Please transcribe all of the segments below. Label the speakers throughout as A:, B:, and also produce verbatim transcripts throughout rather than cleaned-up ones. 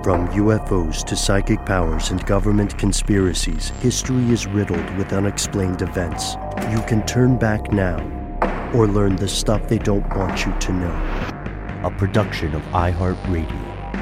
A: From U F Os to psychic powers and government conspiracies, history is riddled with unexplained events. You can turn back now or learn the stuff they don't want you to know. A production of iHeartRadio.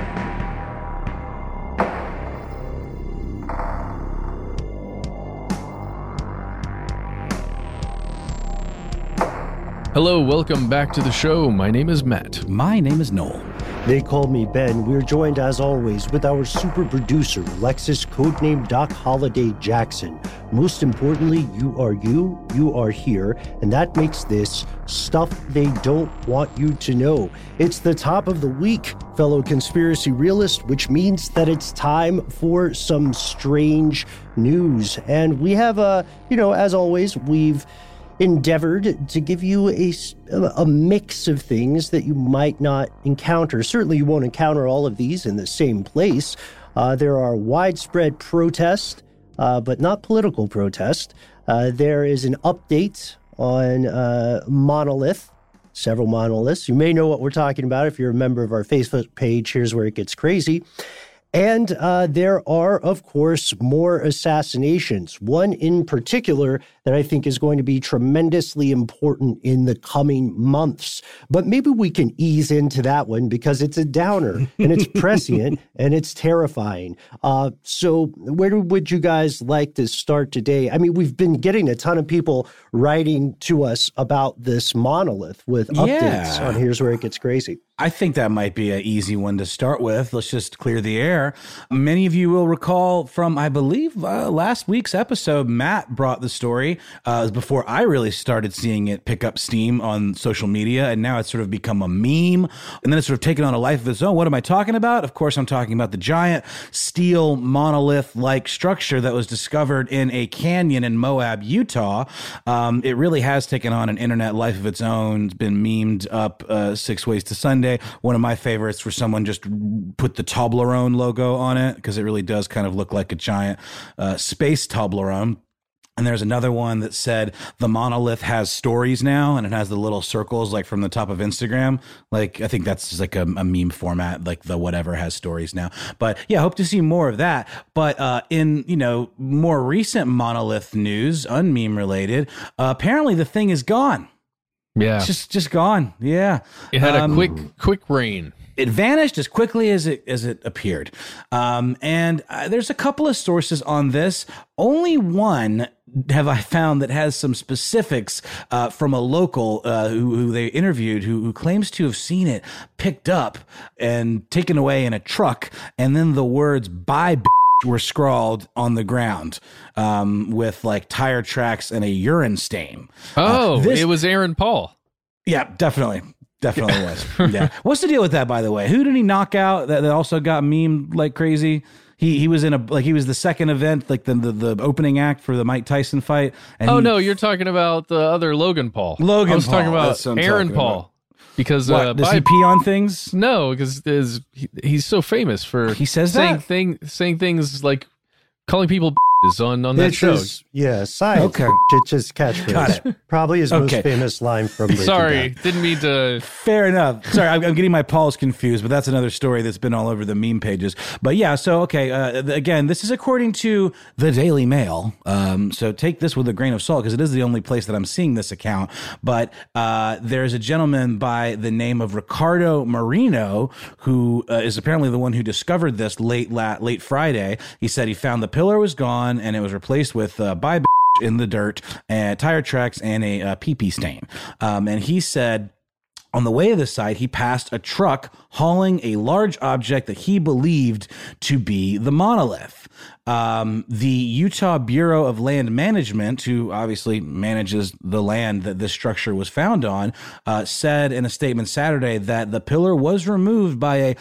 B: Hello, welcome back to the show. My name is Matt.
C: My name is Noel.
A: They call me Ben. We're joined, as always, with our super producer, Lexus, codename Doc Holliday Jackson. Most importantly, you are you, you are here, and that makes this stuff they don't want you to know. It's the top of the week, fellow conspiracy realist, which means that it's time for some strange news. And we have, uh, you know, as always, we've endeavored to give you a, a mix of things that you might not encounter. Certainly you won't encounter all of these in the same place. Uh, there are widespread protests, uh, but not political protest. Uh, there is an update on uh, Monolith, several monoliths. You may know what we're talking about if you're a member of our Facebook page. Here's where it gets crazy. And uh, there are, of course, more assassinations. One in particular that I think is going to be tremendously important in the coming months. But maybe we can ease into that one because it's a downer and it's prescient and it's terrifying. Uh, so where would you guys like to start today? I mean, we've been getting a ton of people writing to us about this monolith with updates
C: Yeah.
A: on Here's Where It Gets Crazy.
C: I think that might be an easy one to start with. Let's just clear the air. Many of you will recall from, I believe, uh, last week's episode, Matt brought the story uh, before I really started seeing it pick up steam on social media, and now it's sort of become a meme, and then it's sort of taken on a life of its own. What am I talking about? Of course, I'm talking about the giant steel monolith-like structure that was discovered in a canyon in Moab, Utah. Um, it really has taken on an internet life of its own. It's been memed up uh, six ways to Sunday. One of my favorites where someone just put the Toblerone logo on it because it really does kind of look like a giant uh, space Toblerone. And there's another one that said the monolith has stories now, and it has the little circles like from the top of Instagram. Like, I think that's just like a, a meme format, like the whatever has stories now. But yeah, hope to see more of that. But uh, in, you know, more recent monolith news, unmeme related, uh, apparently the thing is gone.
B: Yeah.
C: It's just just gone. Yeah.
B: It had
C: Um,
B: a quick, quick reign.
C: It vanished as quickly as it as it appeared. Um, and uh, there's a couple of sources on this. Only one have I found that has some specifics uh, from a local uh, who, who they interviewed who, who claims to have seen it picked up and taken away in a truck. And then the words "bye b***" were scrawled on the ground um, with like tire tracks and a urine stain.
B: Oh,
C: Uh, this-
B: it was Aaron Paul.
C: Yeah, definitely. Definitely was. Yeah. What's the deal with that, by the way? Who did he knock out that, that also got memed like crazy? He he was in a like he was the second event, like the the, the opening act for the Mike Tyson fight. And
B: Oh,
C: he,
B: no, you're talking about the other Logan Paul.
C: Logan
B: I was
C: Paul,
B: talking about
C: that's what I'm
B: Aaron
C: talking
B: Paul.
C: about.
B: Because
C: What,
B: uh,
C: does
B: by-
C: he pee on things?
B: no, because is he, he's so famous for
C: He says
B: saying
C: that?
B: thing saying things like calling people b****s on on that
A: It's
B: show.
A: his- yeah, science.
C: Okay.
A: It's his catchphrase.
C: Got it.
A: Probably his
C: Okay.
A: most famous line from Breaking
B: Sorry,
A: Bad.
B: didn't mean to.
C: Fair enough. Sorry, I'm, I'm getting my Pauls confused, but that's another story that's been all over the meme pages. But yeah, so, okay, uh, th- again, this is according to the Daily Mail. Um, so take this with a grain of salt because it is the only place that I'm seeing this account. But uh, there's a gentleman by the name of Ricardo Marino who uh, is apparently the one who discovered this late, la- late Friday. He said he found the pillar was gone and it was replaced with uh, bye b- in the dirt and tire tracks and a uh, pee-pee stain. Um, and he said on the way to the site, he passed a truck hauling a large object that he believed to be the monolith. Um, the Utah Bureau of Land Management, who obviously manages the land that this structure was found on, uh, said in a statement Saturday that the pillar was removed by a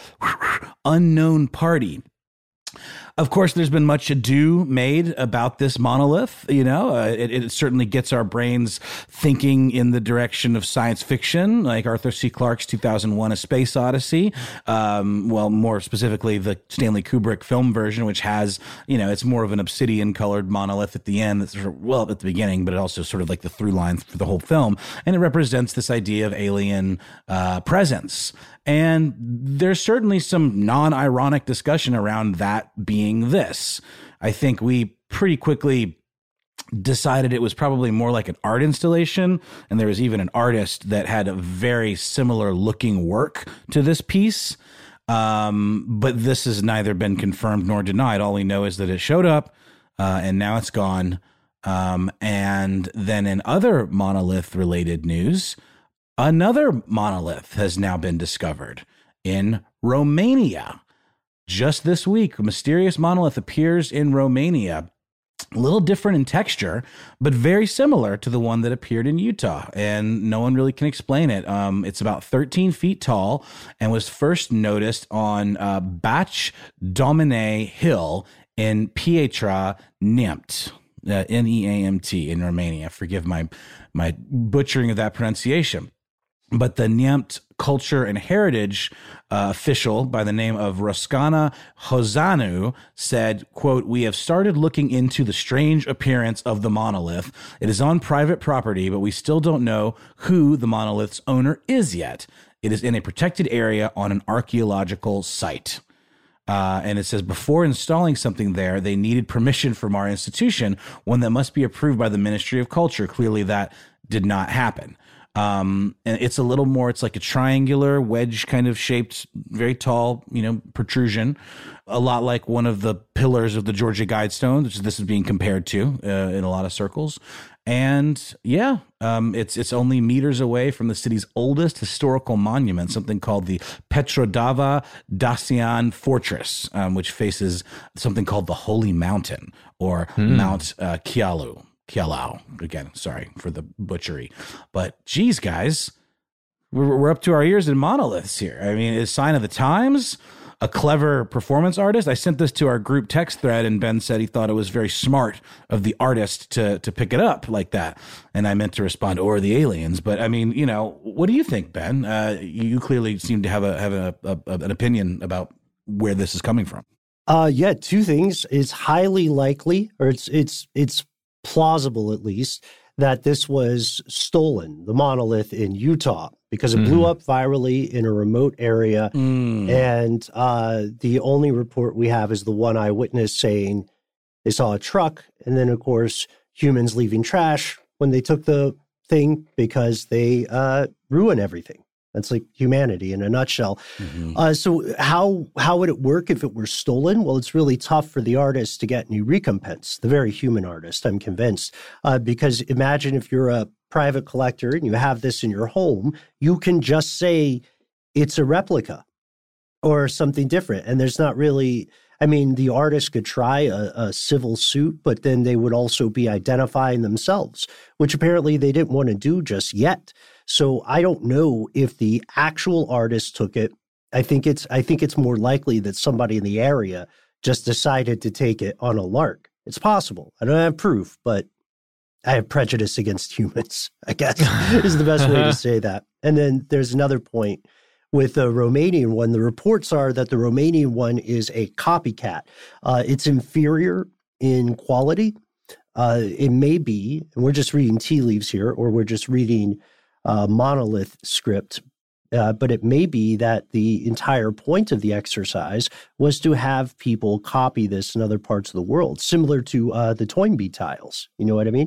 C: unknown party. Of course, there's been much ado made about this monolith. You know, uh, it, it certainly gets our brains thinking in the direction of science fiction, like Arthur C. Clarke's two thousand one: A Space Odyssey. Um, well, more specifically, the Stanley Kubrick film version, which has, you know, it's more of an obsidian-colored monolith at the end. That's sort of, well, at the beginning, but it also sort of like the through line for the whole film, and it represents this idea of alien uh, presence. And there's certainly some non-ironic discussion around that being this. I think we pretty quickly decided it was probably more like an art installation, and there was even an artist that had a very similar looking work to this piece. Um, but this has neither been confirmed nor denied. All we know is that it showed up, uh, and now it's gone. Um, and then in other monolith-related news, another monolith has now been discovered in Romania. Just this week, a mysterious monolith appears in Romania. A little different in texture, but very similar to the one that appeared in Utah, and no one really can explain it. Um, it's about thirteen feet tall and was first noticed on uh, Bac Domine Hill in Pietra Neamt, uh, N E A M T, in Romania. Forgive my my butchering of that pronunciation. But the Neamt culture and heritage uh, official by the name of Roscana Hozanu said, quote, "We have started looking into the strange appearance of the monolith. It is on private property, but we still don't know who the monolith's owner is yet. It is in a protected area on an archaeological site." Uh, and it says, before installing something there, they needed permission from our institution, one that must be approved by the Ministry of Culture. Clearly that did not happen. Um, and it's a little more, it's like a triangular wedge kind of shaped, very tall, you know, protrusion, a lot like one of the pillars of the Georgia Guidestone, which this is being compared to uh, in a lot of circles. And yeah, um, it's it's only meters away from the city's oldest historical monument, something called the Petrodava Dacian Fortress, um, which faces something called the Holy Mountain, or hmm. Mount uh, Kialu. Kialau. Again, sorry for the butchery. But geez, guys, we're, we're up to our ears in monoliths here. I mean, it's a sign of the times, a clever performance artist. I sent this to our group text thread, and Ben said he thought it was very smart of the artist to to pick it up like that. And I meant to respond, or the aliens. But I mean, you know, what do you think, Ben? Uh, you clearly seem to have a have a, a, an opinion about where this is coming from.
A: Uh, yeah, two things. It's highly likely, or it's it's it's plausible at least, that this was stolen, the monolith in Utah, because it mm. blew up virally in a remote area. Mm. And uh, the only report we have is the one eyewitness saying they saw a truck, and then, of course, humans leaving trash when they took the thing because they uh, ruin everything. That's like humanity in a nutshell. Mm-hmm. Uh, so how how would it work if it were stolen? Well, it's really tough for the artist to get any recompense, the very human artist, I'm convinced. Uh, because imagine if you're a private collector and you have this in your home, you can just say it's a replica or something different. And there's not really, I mean, the artist could try a, a civil suit, but then they would also be identifying themselves, which apparently they didn't want to do just yet. So I don't know if the actual artist took it. I think it's I think it's more likely that somebody in the area just decided to take it on a lark. It's possible. I don't have proof, but I have prejudice against humans, I guess, is the best way to say that. And then there's another point with the Romanian one. The reports are that the Romanian one is a copycat. Uh, it's inferior in quality. Uh, it may be, and we're just reading tea leaves here, or we're just reading Uh, monolith script, uh, but it may be that the entire point of the exercise was to have people copy this in other parts of the world, similar to uh, the Toynbee tiles. You know what I mean?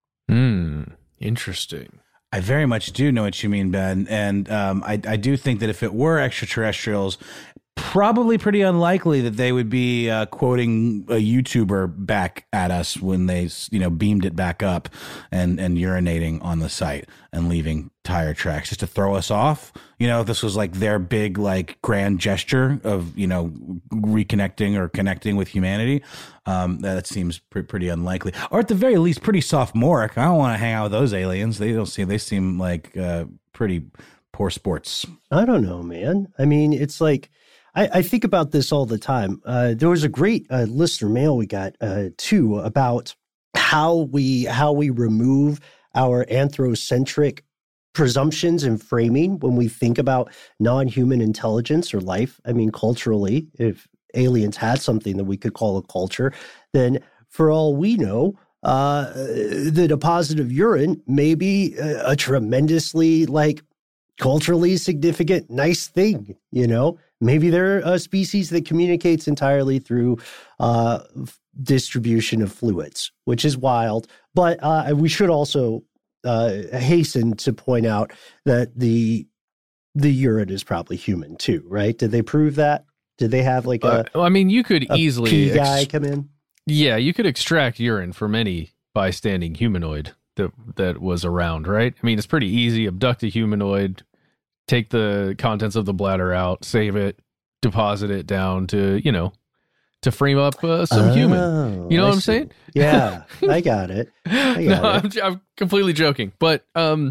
B: Hmm. Interesting.
C: I very much do know what you mean, Ben. And um, I, I do think that if it were extraterrestrials, probably pretty unlikely that they would be uh, quoting a YouTuber back at us when they, you know, beamed it back up and, and urinating on the site and leaving tire tracks just to throw us off. You know, if this was like their big, like, grand gesture of, you know, reconnecting or connecting with humanity, um, that seems pre- pretty unlikely. Or at the very least, pretty sophomoric. I don't want to hang out with those aliens. They don't seem, they seem like uh, pretty poor sports.
A: I don't know, man. I mean, it's like, I, I think about this all the time. Uh, there was a great uh, listener mail we got uh, too about how we how we remove our anthrocentric presumptions and framing when we think about non-human intelligence or life. I mean, culturally, if aliens had something that we could call a culture, then for all we know, uh, the deposit of urine may be a, a tremendously like culturally significant, nice thing, you know? Maybe they're a species that communicates entirely through uh, distribution of fluids, which is wild. But uh, we should also uh, hasten to point out that the the urine is probably human too, right? Did they prove that? Did they have like a?
B: Uh, I mean, you could easily
A: pee guy
B: ex-
A: come in.
B: Yeah, you could extract urine from any bystanding humanoid that that was around, right? I mean, it's pretty easy. Abduct a humanoid, take the contents of the bladder out, save it, deposit it down to, you know, to frame up uh, some
A: oh,
B: human. You know
A: I
B: what I'm
A: see.
B: saying?
A: Yeah, I got it. I
B: no,
A: got it.
B: I'm, I'm completely joking, but um,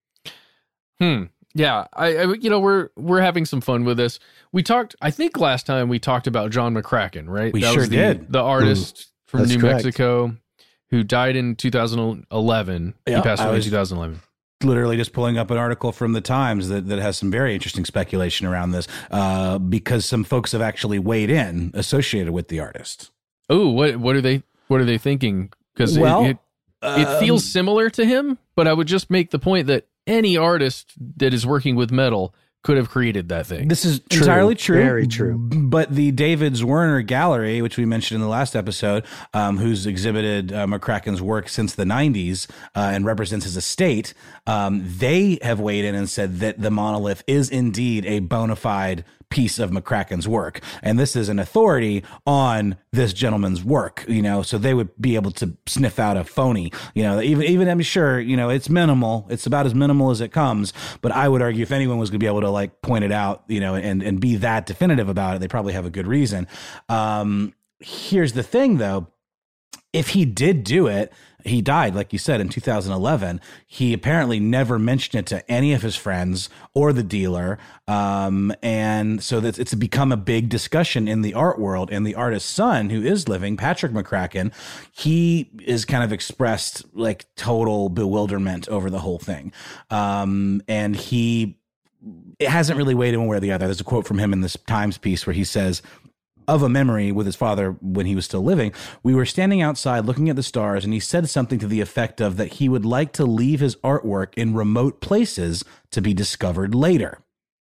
B: hmm. Yeah, I, I, you know, we're we're having some fun with this. We talked, I think last time we talked about John McCracken, right?
C: We
B: that
C: sure
B: was the,
C: did.
B: The artist mm, from New
A: correct.
B: Mexico who died in two thousand eleven.
C: Yeah,
B: he passed
C: I
B: away in
C: was
B: two thousand eleven.
C: Literally just pulling up an article from the Times that, that has some very interesting speculation around this uh, because some folks have actually weighed in associated with the artist.
B: Oh, what what are they what are they thinking? Because
C: Well,
B: it, it, it
C: um,
B: feels similar to him, but I would just make the point that any artist that is working with metal could have created that thing.
C: This is
A: True.
C: entirely true.
A: Very true.
C: But the David Zwirner Gallery, which we mentioned in the last episode, um, who's exhibited uh, McCracken's work since the nineties uh, and represents his estate, um, they have weighed in and said that the monolith is indeed a bona fide piece of McCracken's work. And this is an authority on this gentleman's work, you know, so they would be able to sniff out a phony, you know, even, even I'm sure, you know, it's minimal. It's about as minimal as it comes. But I would argue if anyone was going to be able to like point it out, you know, and, and be that definitive about it, they probably have a good reason. Um, here's the thing though. If he did do it, he died, like you said, in two thousand eleven. He apparently never mentioned it to any of his friends or the dealer. Um, and so that's, it's become a big discussion in the art world. And the artist's son, who is living, Patrick McCracken, he is kind of expressed like total bewilderment over the whole thing. Um, and he it hasn't really weighed in one way or the other. There's a quote from him in this Times piece where he says, of a memory with his father when he was still living, we were standing outside looking at the stars, and he said something to the effect of that he would like to leave his artwork in remote places to be discovered later.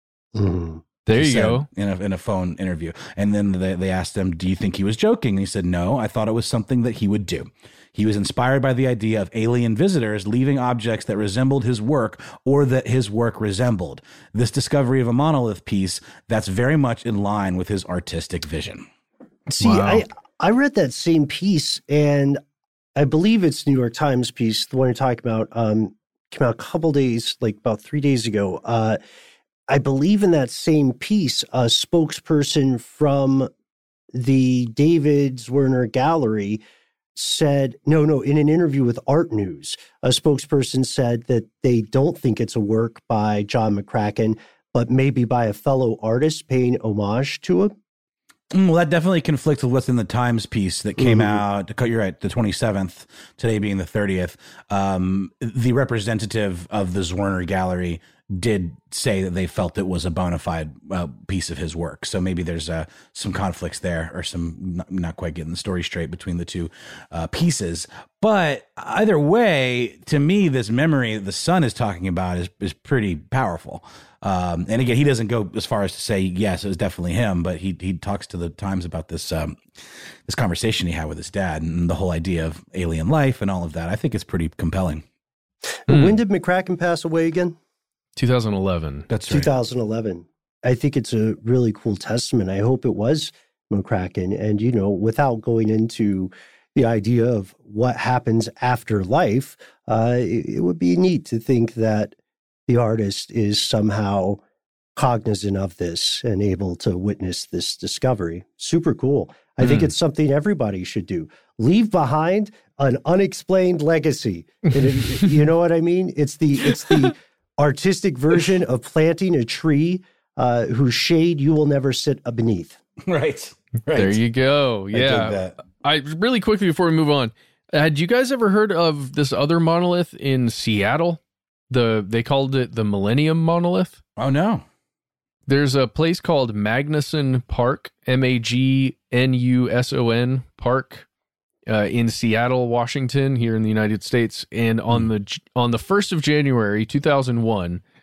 A: Mm.
B: There
C: He
B: you
C: said
B: go.
C: in a, in a phone interview. And then they, they asked him, do you think he was joking? And he said, no, I thought it was something that he would do. He was inspired by the idea of alien visitors leaving objects that resembled his work or that his work resembled. This discovery of a monolith piece, that's very much in line with his artistic vision.
A: See,
B: Wow.
A: I, I read that same piece, and I believe it's New York Times piece, the one you're talking about, um, came out a couple days, like about three days ago. Uh, I believe in that same piece, a spokesperson from the David Zwirner Gallery said, no, no, in an interview with Art News, a spokesperson said that they don't think it's a work by John McCracken, but maybe by a fellow artist paying homage to him.
C: Well, that definitely conflicts with what's in the Times piece that came
A: Mhm.
C: out. You're right, the twenty-seventh, today being the thirtieth. Um, the representative of the Zwirner Gallery did say that they felt it was a bona fide uh, piece of his work. So maybe there's uh, some conflicts there, or some not, not quite getting the story straight between the two uh, pieces. But either way, to me, this memory that the son is talking about is is pretty powerful. Um, and again, he doesn't go as far as to say, yes, it was definitely him, but he he talks to the Times about this um, this conversation he had with his dad and the whole idea of alien life and all of that. I think it's pretty compelling.
B: Hmm.
A: When did McCracken pass away again?
B: two thousand eleven.
C: That's right.
A: two thousand eleven. I think it's a really cool testament. I hope it was McCracken. And, you know, without going into the idea of what happens after life, uh, it, it would be neat to think that the artist is somehow cognizant of this and able to witness this discovery. Super cool. I think
B: Mm.
A: it's something everybody should do. Leave behind an unexplained legacy. And it, you know what I mean? It's the it's the artistic version of planting a tree uh, whose shade you will never sit beneath.
C: Right. Right.
B: There you go.
C: I dig
B: Yeah.
C: that.
B: I really quickly before we move on, had you guys ever heard of this other monolith in Seattle? The they called it the Millennium Monolith.
C: Oh, no.
B: There's a place called Magnuson Park, M A G N U S O N Park, uh, in Seattle, Washington, here in the United States. And on the on the first of January, two thousand one,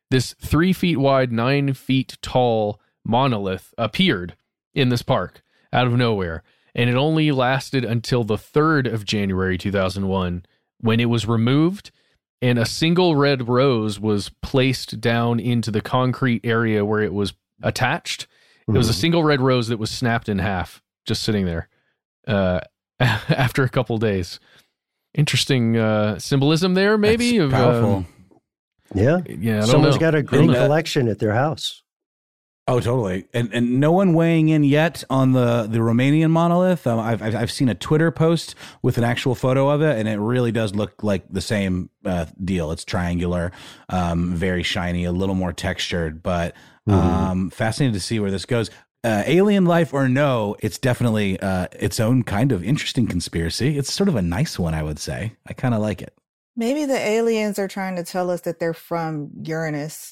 B: this three feet wide, nine feet tall monolith appeared in this park out of nowhere. And it only lasted until the third of January two thousand one, when it was removed and a single red rose was placed down into the concrete area where it was attached. Mm-hmm. It was a single red rose that was snapped in half, just sitting there uh, after a couple days. Interesting uh, symbolism there, maybe.
C: That's
B: of,
C: powerful.
B: Um,
A: yeah.
B: Yeah. I don't
A: Someone's
B: know.
A: got a great
C: Uh,
A: collection at their house.
C: Oh, totally. And and no one weighing in yet on the, the Romanian monolith. Um, I've, I've I've seen a Twitter post with an actual photo of it, and it really does look like the same uh, deal. It's triangular, um, very shiny, a little more textured, but um, mm-hmm. fascinated to see where this goes. Uh, alien life or no, it's definitely uh, its own kind of interesting conspiracy. It's sort of a nice one, I would say. I kind of like it.
D: Maybe the aliens are trying to tell us that they're from Uranus.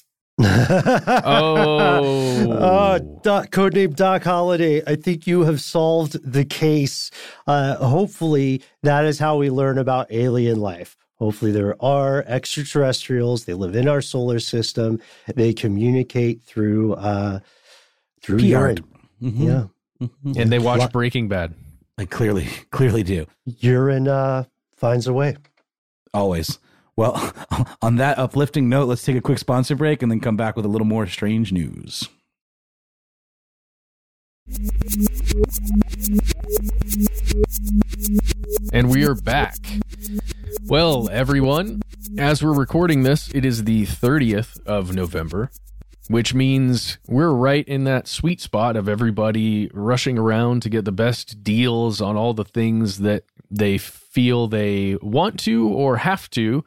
B: oh,
A: uh, Doc, codename Doc Holliday. I think you have solved the case. Uh, hopefully, that is how we learn about alien life. Hopefully, there are extraterrestrials. They live in our solar system. They communicate through uh, through
C: P R.
A: urine.
C: Mm-hmm.
A: Yeah,
C: Mm-hmm.
B: and they watch
A: What?
B: Breaking Bad.
C: They clearly, clearly do.
A: urine uh, finds a way.
C: Always. Well, on that uplifting note, let's take a quick sponsor break and then come back with a little more strange news.
B: And we are back. Well, everyone, as we're recording this, it is the thirtieth of November, which means we're right in that sweet spot of everybody rushing around to get the best deals on all the things that they feel they want to or have to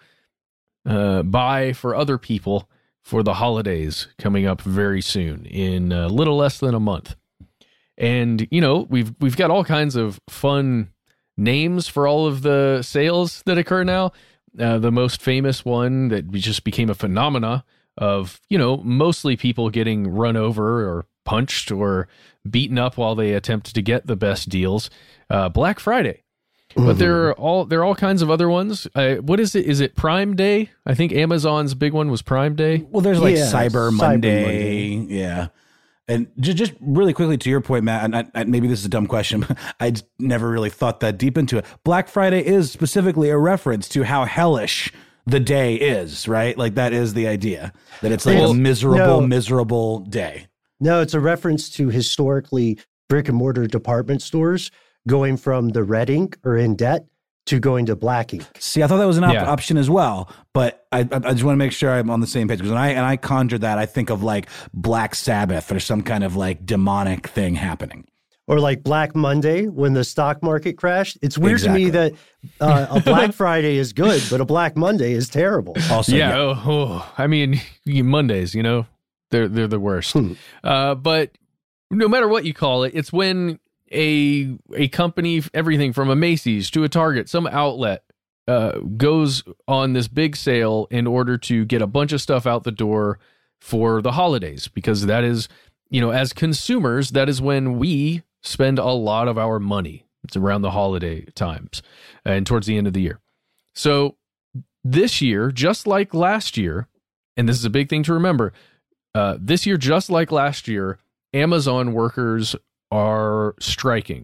B: uh, buy for other people for the holidays coming up very soon, in a little less than a month. And, you know, we've we've got all kinds of fun names for all of the sales that occur now. Uh, the most famous one that just became a phenomena of, you know, mostly people getting run over or punched or beaten up while they attempt to get the best deals, uh, Black Friday. Mm-hmm. But there are all there are all kinds of other ones. Uh, what is it? Is it Prime Day? I think Amazon's big one was Prime Day.
C: Well, there's like
A: Yeah,
C: Cyber,
A: Cyber
C: Monday.
A: Monday.
C: Yeah. And just, just really quickly to your point, Matt, and I, I, maybe this is a dumb question, but I never really thought that deep into it. Black Friday is specifically a reference to how hellish the day is, right? Like that is the idea, that it's like
A: Well,
C: a miserable,
A: no.
C: miserable day.
A: No, it's a reference to historically brick and mortar department stores going from the red ink or in debt to going to black ink.
C: See, I thought that was an op-
B: Yeah.
C: option as well, but I, I, I just want to make sure I'm on the same page, because when I and I conjured that, I think of like Black Sabbath or some kind of like demonic thing happening.
A: Or like Black Monday when the stock market crashed. It's weird
C: Exactly.
A: to me that uh, a Black Friday is good, but a Black Monday is terrible.
C: Also,
B: yeah, Oh, oh, I mean, you- Mondays, you know, they're they're the worst.
A: Hmm.
B: Uh, but no matter what you call it, it's when a a company, everything from a Macy's to a Target, some outlet, uh, goes on this big sale in order to get a bunch of stuff out the door for the holidays, because that is, you know, as consumers, that is when we spend a lot of our money. It's around the holiday times and towards the end of the year. So this year, just like last year, and this is a big thing to remember, uh, this year, just like last year, Amazon workers are striking.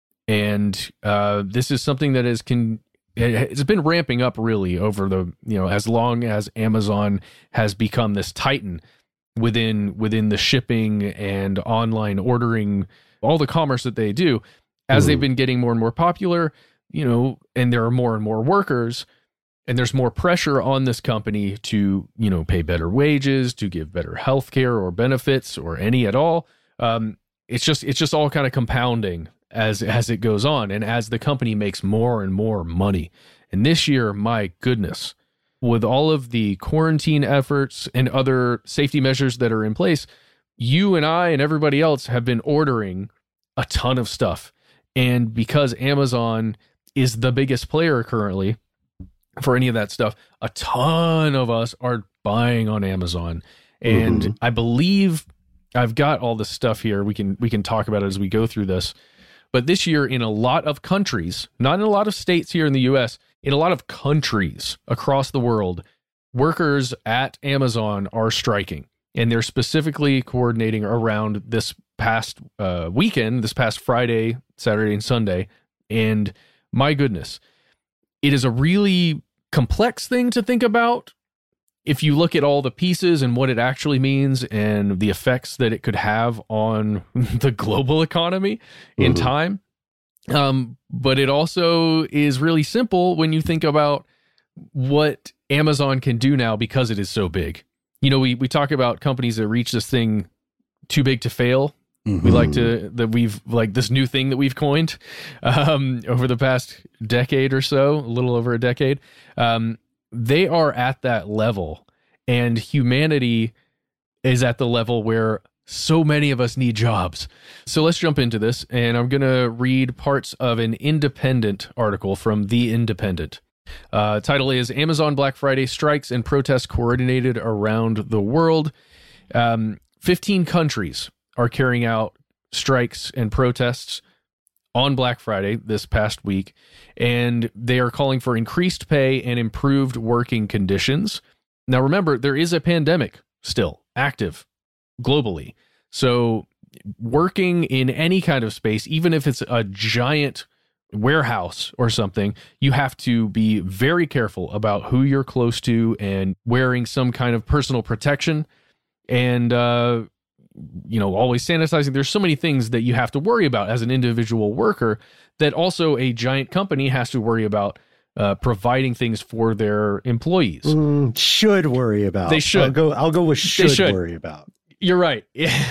B: And uh, this is something that is can it's been ramping up really over the, you know, as long as Amazon has become this titan within within the shipping and online ordering, all the commerce that they do, as they've been getting more and more popular, you know, and there are more and more workers, and there's more pressure on this company to, you know, pay better wages, to give better health care or benefits or any at all. Um, it's just it's just all kind of compounding as as it goes on, and as the company makes more and more money. And this year, my goodness, with all of the quarantine efforts and other safety measures that are in place, you and I and everybody else have been ordering a ton of stuff. And because Amazon is the biggest player currently for any of that stuff, a ton of us are buying on Amazon. And mm-hmm. I believe I've got all this stuff here. We can we can talk about it as we go through this. But this year, in a lot of countries, not in a lot of states here in the U S, in a lot of countries across the world, workers at Amazon are striking, and they're specifically coordinating around this past uh, weekend, this past Friday, Saturday, and Sunday. And my goodness, it is a really complex thing to think about if you look at all the pieces and what it actually means and the effects that it could have on the global economy in mm-hmm. time. Um, but it also is really simple when you think about what Amazon can do now because it is so big. You know, we, we talk about companies that reach this thing too big to fail. Mm-hmm. We like to, that we've, like this new thing that we've coined um, over the past decade or so, a little over a decade. Um, they are at that level, and humanity is at the level where so many of us need jobs. So let's jump into this, and I'm going to read parts of an Independent article from The Independent. Uh, title is Amazon Black Friday Strikes and Protests Coordinated Around the World. Um, fifteen countries are carrying out strikes and protests on Black Friday this past week, and they are calling for increased pay and improved working conditions. Now, remember, there is a pandemic still active globally. So working in any kind of space, even if it's a giant warehouse or something, you have to be very careful about who you're close to and wearing some kind of personal protection and, uh, you know, always sanitizing. There's so many things that you have to worry about as an individual worker that also a giant company has to worry about uh, providing things for their employees.
A: Mm, should worry about.
B: They should.
A: I'll go, I'll go with should, should. worry about.
B: You're right.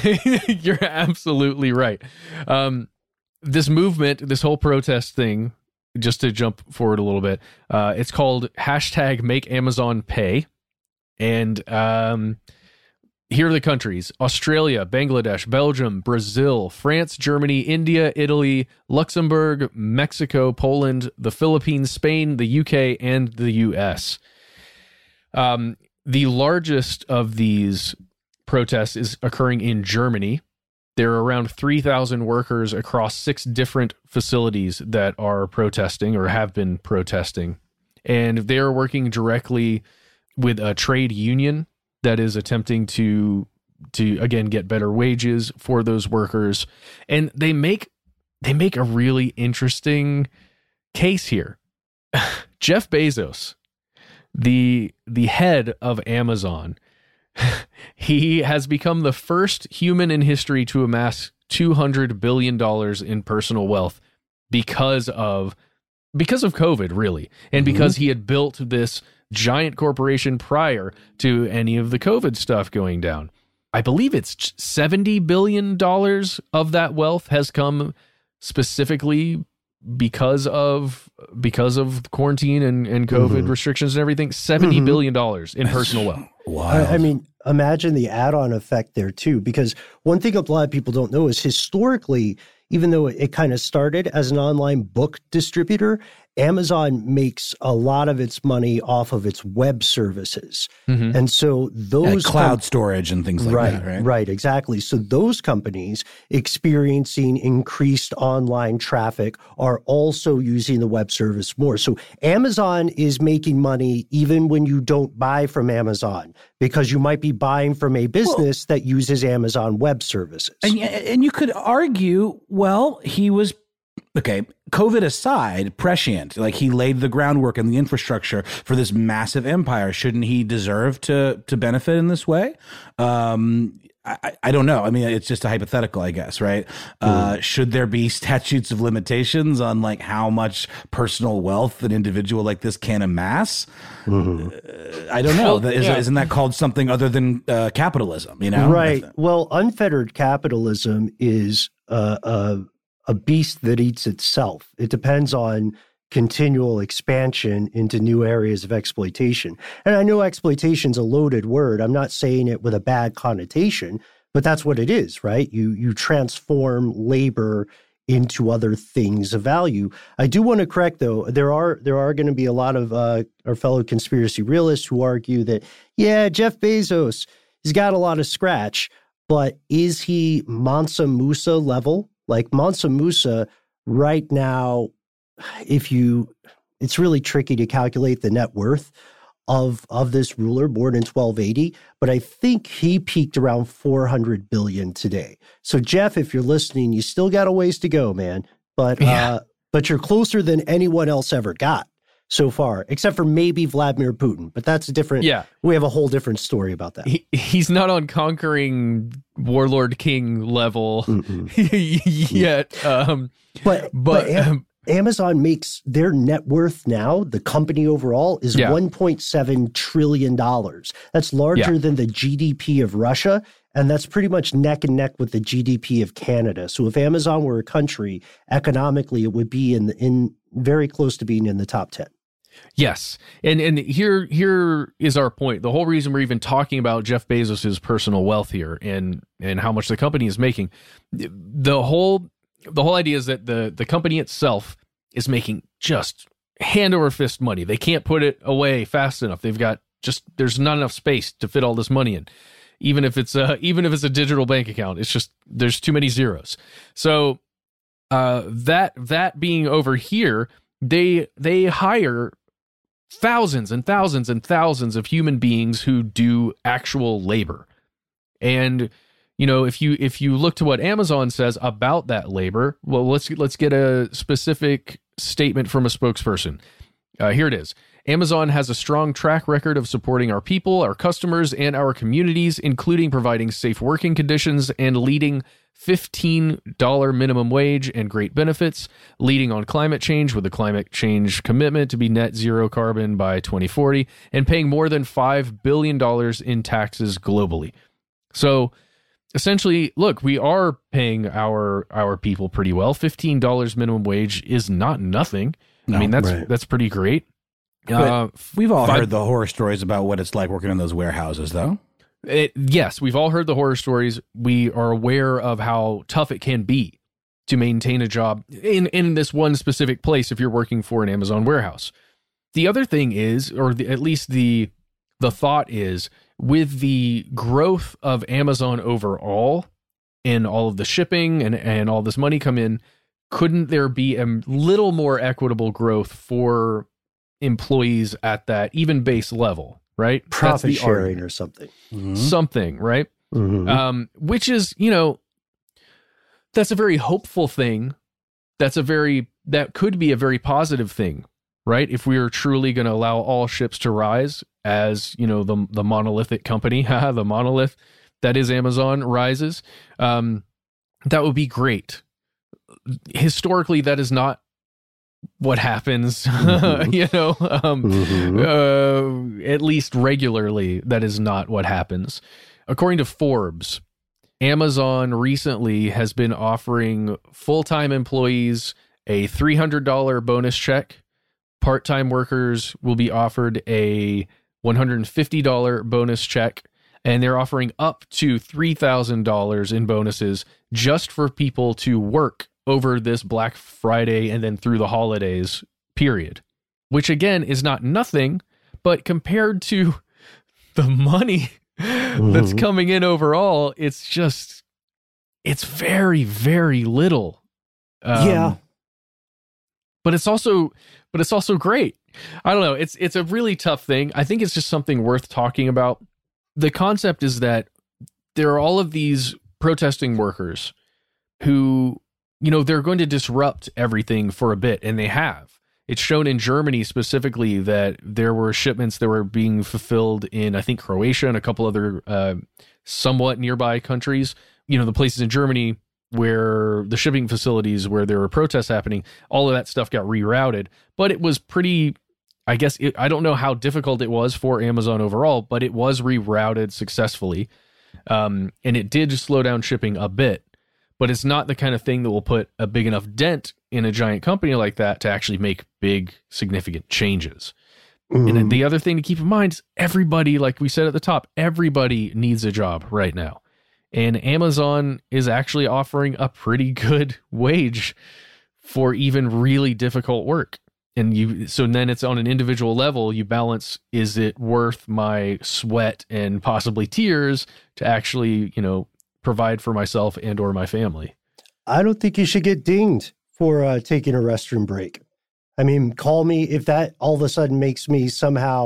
B: You're absolutely right. Um, this movement, this whole protest thing, just to jump forward a little bit, uh, it's called hashtag Make Amazon Pay. And um, here are the countries: Australia, Bangladesh, Belgium, Brazil, France, Germany, India, Italy, Luxembourg, Mexico, Poland, the Philippines, Spain, the U K, and the U S. Um, the largest of these protests is occurring in Germany. There are around three thousand workers across six different facilities that are protesting or have been protesting. And they are working directly with a trade union that is attempting to, to again, get better wages for those workers. And they make, they make a really interesting case here. Jeff Bezos, the, the head of Amazon, he has become the first human in history to amass two hundred billion dollars in personal wealth because of because of COVID, really, and mm-hmm. because he had built this giant corporation prior to any of the COVID stuff going down. I believe it's seventy billion dollars of that wealth has come specifically because of because of quarantine and, and COVID mm-hmm. restrictions and everything. seventy mm-hmm. billion dollars in personal wealth.
A: Wow. I, I mean, imagine the add-on effect there too, because one thing a lot of people don't know is historically, even though it, it kind of started as an online book distributor, Amazon makes a lot of its money off of its web services. Mm-hmm. And so those
C: yeah, cloud com- storage and things like
A: right,
C: that, right?
A: Right, exactly. So those companies experiencing increased online traffic are also using the web service more. So Amazon is making money even when you don't buy from Amazon, because you might be buying from a business well, that uses Amazon web services.
C: And, and you could argue, well, he was okay, COVID aside, prescient, like he laid the groundwork and the infrastructure for this massive empire. Shouldn't he deserve to to benefit in this way? Um, I, I don't know. I mean, it's just a hypothetical, I guess, right? Mm. Uh, should there be statutes of limitations on like how much personal wealth an individual like this can amass? Mm-hmm. Uh, I don't know. Well, Is, yeah. Isn't that called something other than uh, capitalism? You know,
A: right? Well, unfettered capitalism is uh, a a beast that eats itself. It depends on continual expansion into new areas of exploitation. And I know exploitation's a loaded word. I'm not saying it with a bad connotation, but that's what it is, right? You you transform labor into other things of value. I do want to correct, though, there are there are going to be a lot of uh, our fellow conspiracy realists who argue that, yeah, Jeff Bezos, he's got a lot of scratch, but is he Mansa Musa level? Like Mansa Musa right now, if you, it's really tricky to calculate the net worth of of this ruler born in twelve eighty, but I think he peaked around four hundred billion today. So Jeff, if you're listening, you still got a ways to go, man. But yeah. uh, but you're closer than anyone else ever got so far, except for maybe Vladimir Putin. But that's a different. Yeah, we have a whole different story about that.
B: He, he's not on conquering warlord king level yet. Um,
A: but but. but um, Amazon makes their net worth now, the company overall, is yeah. one point seven trillion dollars. That's larger yeah. than the G D P of Russia, and that's pretty much neck and neck with the G D P of Canada. So if Amazon were a country, economically, it would be in in very close to being in the top ten.
B: Yes. And and here here is our point. The whole reason we're even talking about Jeff Bezos' personal wealth here and and how much the company is making. The whole The whole idea is that the, the company itself is making just hand over fist money. They can't put it away fast enough. They've got just, there's not enough space to fit all this money in. Even if it's a, even if it's a digital bank account, it's just, there's too many zeros. So uh, that, that being over here, they, they hire thousands and thousands and thousands of human beings who do actual labor. And you know, if you if you look to what Amazon says about that labor, well, let's let's get a specific statement from a spokesperson. Uh, here it is. Amazon has a strong track record of supporting our people, our customers, and our communities, including providing safe working conditions and leading fifteen dollars minimum wage and great benefits, leading on climate change with a climate change commitment to be net zero carbon by twenty forty, and paying more than five billion dollars in taxes globally. So essentially, look, we are paying our our people pretty well. fifteen dollars minimum wage is not nothing. No, I mean, that's right. that's pretty great.
C: Uh, we've all five, heard the horror stories about what it's like working in those warehouses, though.
B: It, yes, we've all heard the horror stories. We are aware of how tough it can be to maintain a job in, in this one specific place if you're working for an Amazon warehouse. The other thing is, or the, at least the the thought is, with the growth of Amazon overall and all of the shipping and, and all this money come in, couldn't there be a little more equitable growth for employees at that even base level, right?
A: Profit sharing argument. Or something.
B: Mm-hmm. Something, right? Mm-hmm. Um, which is, you know, that's a very hopeful thing. That's a very, that could be a very positive thing, right? If we are truly going to allow all ships to rise, as you know, the the monolithic company, the monolith that is Amazon rises, um, that would be great. Historically, that is not what happens. Mm-hmm. you know, um, mm-hmm. uh, at least regularly, that is not what happens. According to Forbes, Amazon recently has been offering full-time employees a three hundred dollars bonus check. Part-time workers will be offered a one hundred fifty dollars bonus check, and they're offering up to three thousand dollars in bonuses just for people to work over this Black Friday and then through the holidays period, which again is not nothing, but compared to the money mm-hmm. that's coming in overall, it's just, it's very, very little. Um,
A: yeah.
B: But it's also, but it's also great. I don't know. It's it's a really tough thing. I think it's just something worth talking about. The concept is that there are all of these protesting workers who, you know, they're going to disrupt everything for a bit, and they have. It's shown in Germany specifically that there were shipments that were being fulfilled in, I think, Croatia and a couple other uh, somewhat nearby countries. You know, the places in Germany where the shipping facilities where there were protests happening, all of that stuff got rerouted. But it was pretty, I guess, it, I don't know how difficult it was for Amazon overall, but it was rerouted successfully. Um, and it did slow down shipping a bit. But it's not the kind of thing that will put a big enough dent in a giant company like that to actually make big, significant changes. Mm. And then the other thing to keep in mind is everybody, like we said at the top, everybody needs a job right now. And Amazon is actually offering a pretty good wage for even really difficult work. And you, so then it's on an individual level, you balance, is it worth my sweat and possibly tears to actually, you know, provide for myself and or my family?
A: I don't think you should get dinged for uh, taking a restroom break. I mean, call me if that all of a sudden makes me somehow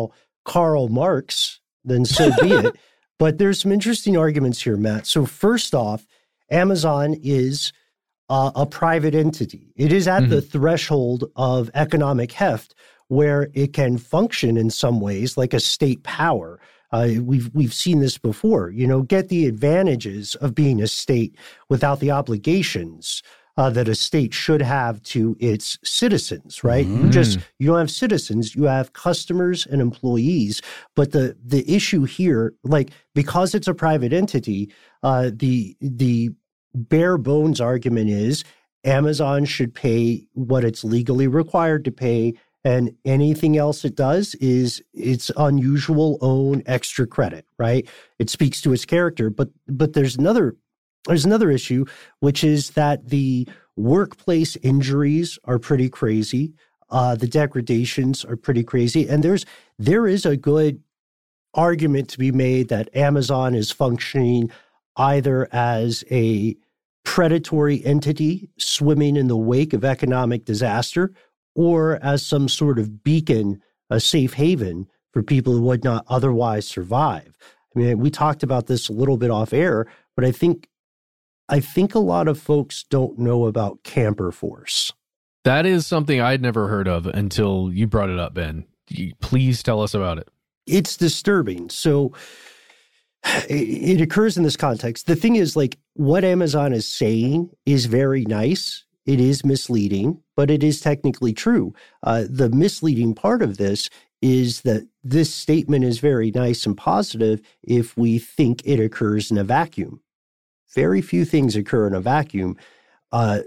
A: Karl Marx, then so be it. But there's some interesting arguments here, Matt. So first off, Amazon is uh, a private entity. It is at mm-hmm. the threshold of economic heft where it can function in some ways like a state power. Uh, we've we've seen this before. You know, get the advantages of being a state without the obligations uh, that a state should have to its citizens, right? Mm. You just you don't have citizens, you have customers and employees. But the the issue here, like because it's a private entity, uh, the the bare bones argument is Amazon should pay what it's legally required to pay. And anything else it does is its unusual own extra credit, right? It speaks to its character. But but there's another there's another issue, which is that the workplace injuries are pretty crazy. Uh, the degradations are pretty crazy. And there's there is a good argument to be made that Amazon is functioning either as a predatory entity swimming in the wake of economic disaster, or as some sort of beacon, a safe haven for people who would not otherwise survive. I mean, we talked about this a little bit off air, but I think I think a lot of folks don't know about Camper Force.
B: That is something I'd never heard of until you brought it up, Ben. Please tell us about it.
A: It's disturbing. So it occurs in this context. The thing is, like, what Amazon is saying is very nice. It is misleading, but it is technically true. Uh, the misleading part of this is that this statement is very nice and positive if we think it occurs in a vacuum. Very few things occur in a vacuum. Uh,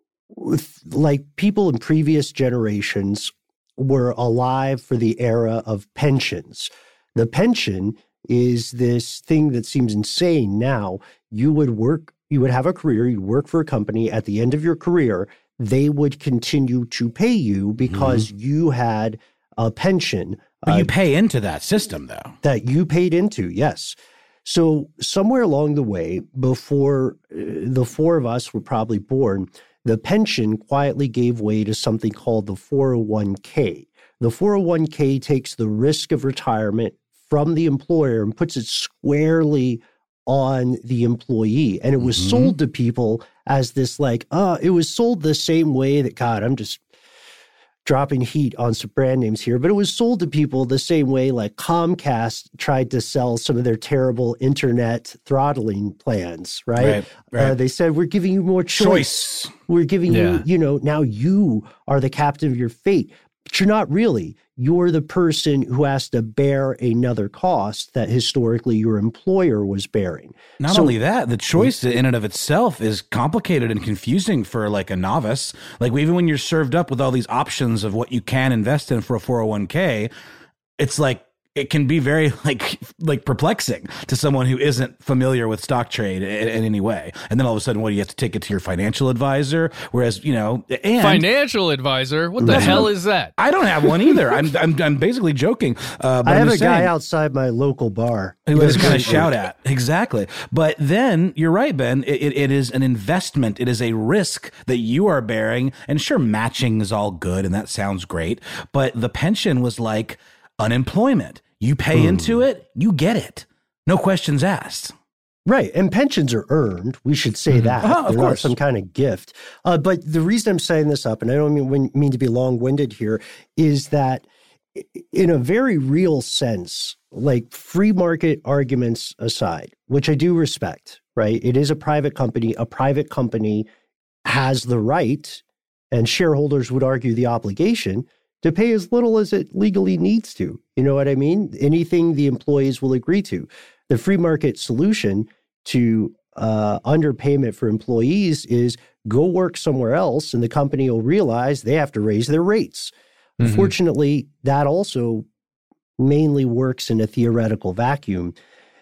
A: with, like people in previous generations were alive for the era of pensions. The pension is this thing that seems insane now. You would work You would have a career, you'd work for a company. At the end of your career, they would continue to pay you because mm-hmm. you had a pension.
C: But
A: uh,
C: you pay into that system, though.
A: That you paid into, yes. So somewhere along the way, before uh, the four of us were probably born, the pension quietly gave way to something called the four oh one k. The four oh one k takes the risk of retirement from the employer and puts it squarely on the employee. And it was mm-hmm. sold to people as this like, uh, it was sold the same way that, God, I'm just dropping heat on some brand names here, but it was sold to people the same way like Comcast tried to sell some of their terrible internet throttling plans, right?
C: right, right.
A: Uh, they said, we're giving you more choice. choice. We're giving yeah. you, you know, now you are the captain of your fate. But you're not really. You're the person who has to bear another cost that historically your employer was bearing.
C: Not so, only that, the choice in and of itself is complicated and confusing for like a novice. Like even when you're served up with all these options of what you can invest in for a four oh one k, it's like it can be very like like perplexing to someone who isn't familiar with stock trade in, in any way. And then all of a sudden, what do you have to take it to your financial advisor? Whereas, you know, and
B: financial advisor, what the hell is that?
C: I don't have one either. I'm I'm, I'm basically joking. Uh, but
A: I
C: I'm
A: have a
C: saying,
A: guy outside my local bar
C: who is going to shout at exactly. But then you're right, Ben. It, it, it is an investment. It is a risk that you are bearing. And sure, matching is all good, and that sounds great. But the pension was like unemployment. You pay mm. into it, you get it. No questions asked.
A: Right. And pensions are earned. We should say mm-hmm. that.
C: Oh, of
A: They're
C: course.
A: not some kind of gift. Uh, but the reason I'm saying this up, and I don't mean, mean to be long-winded here, is that in a very real sense, like free market arguments aside, which I do respect, right? It is a private company. A private company has the right, and shareholders would argue the obligation, to pay as little as it legally needs to. You know what I mean? Anything the employees will agree to. The free market solution to uh, underpayment for employees is go work somewhere else and the company will realize they have to raise their rates. Mm-hmm. Unfortunately, that also mainly works in a theoretical vacuum.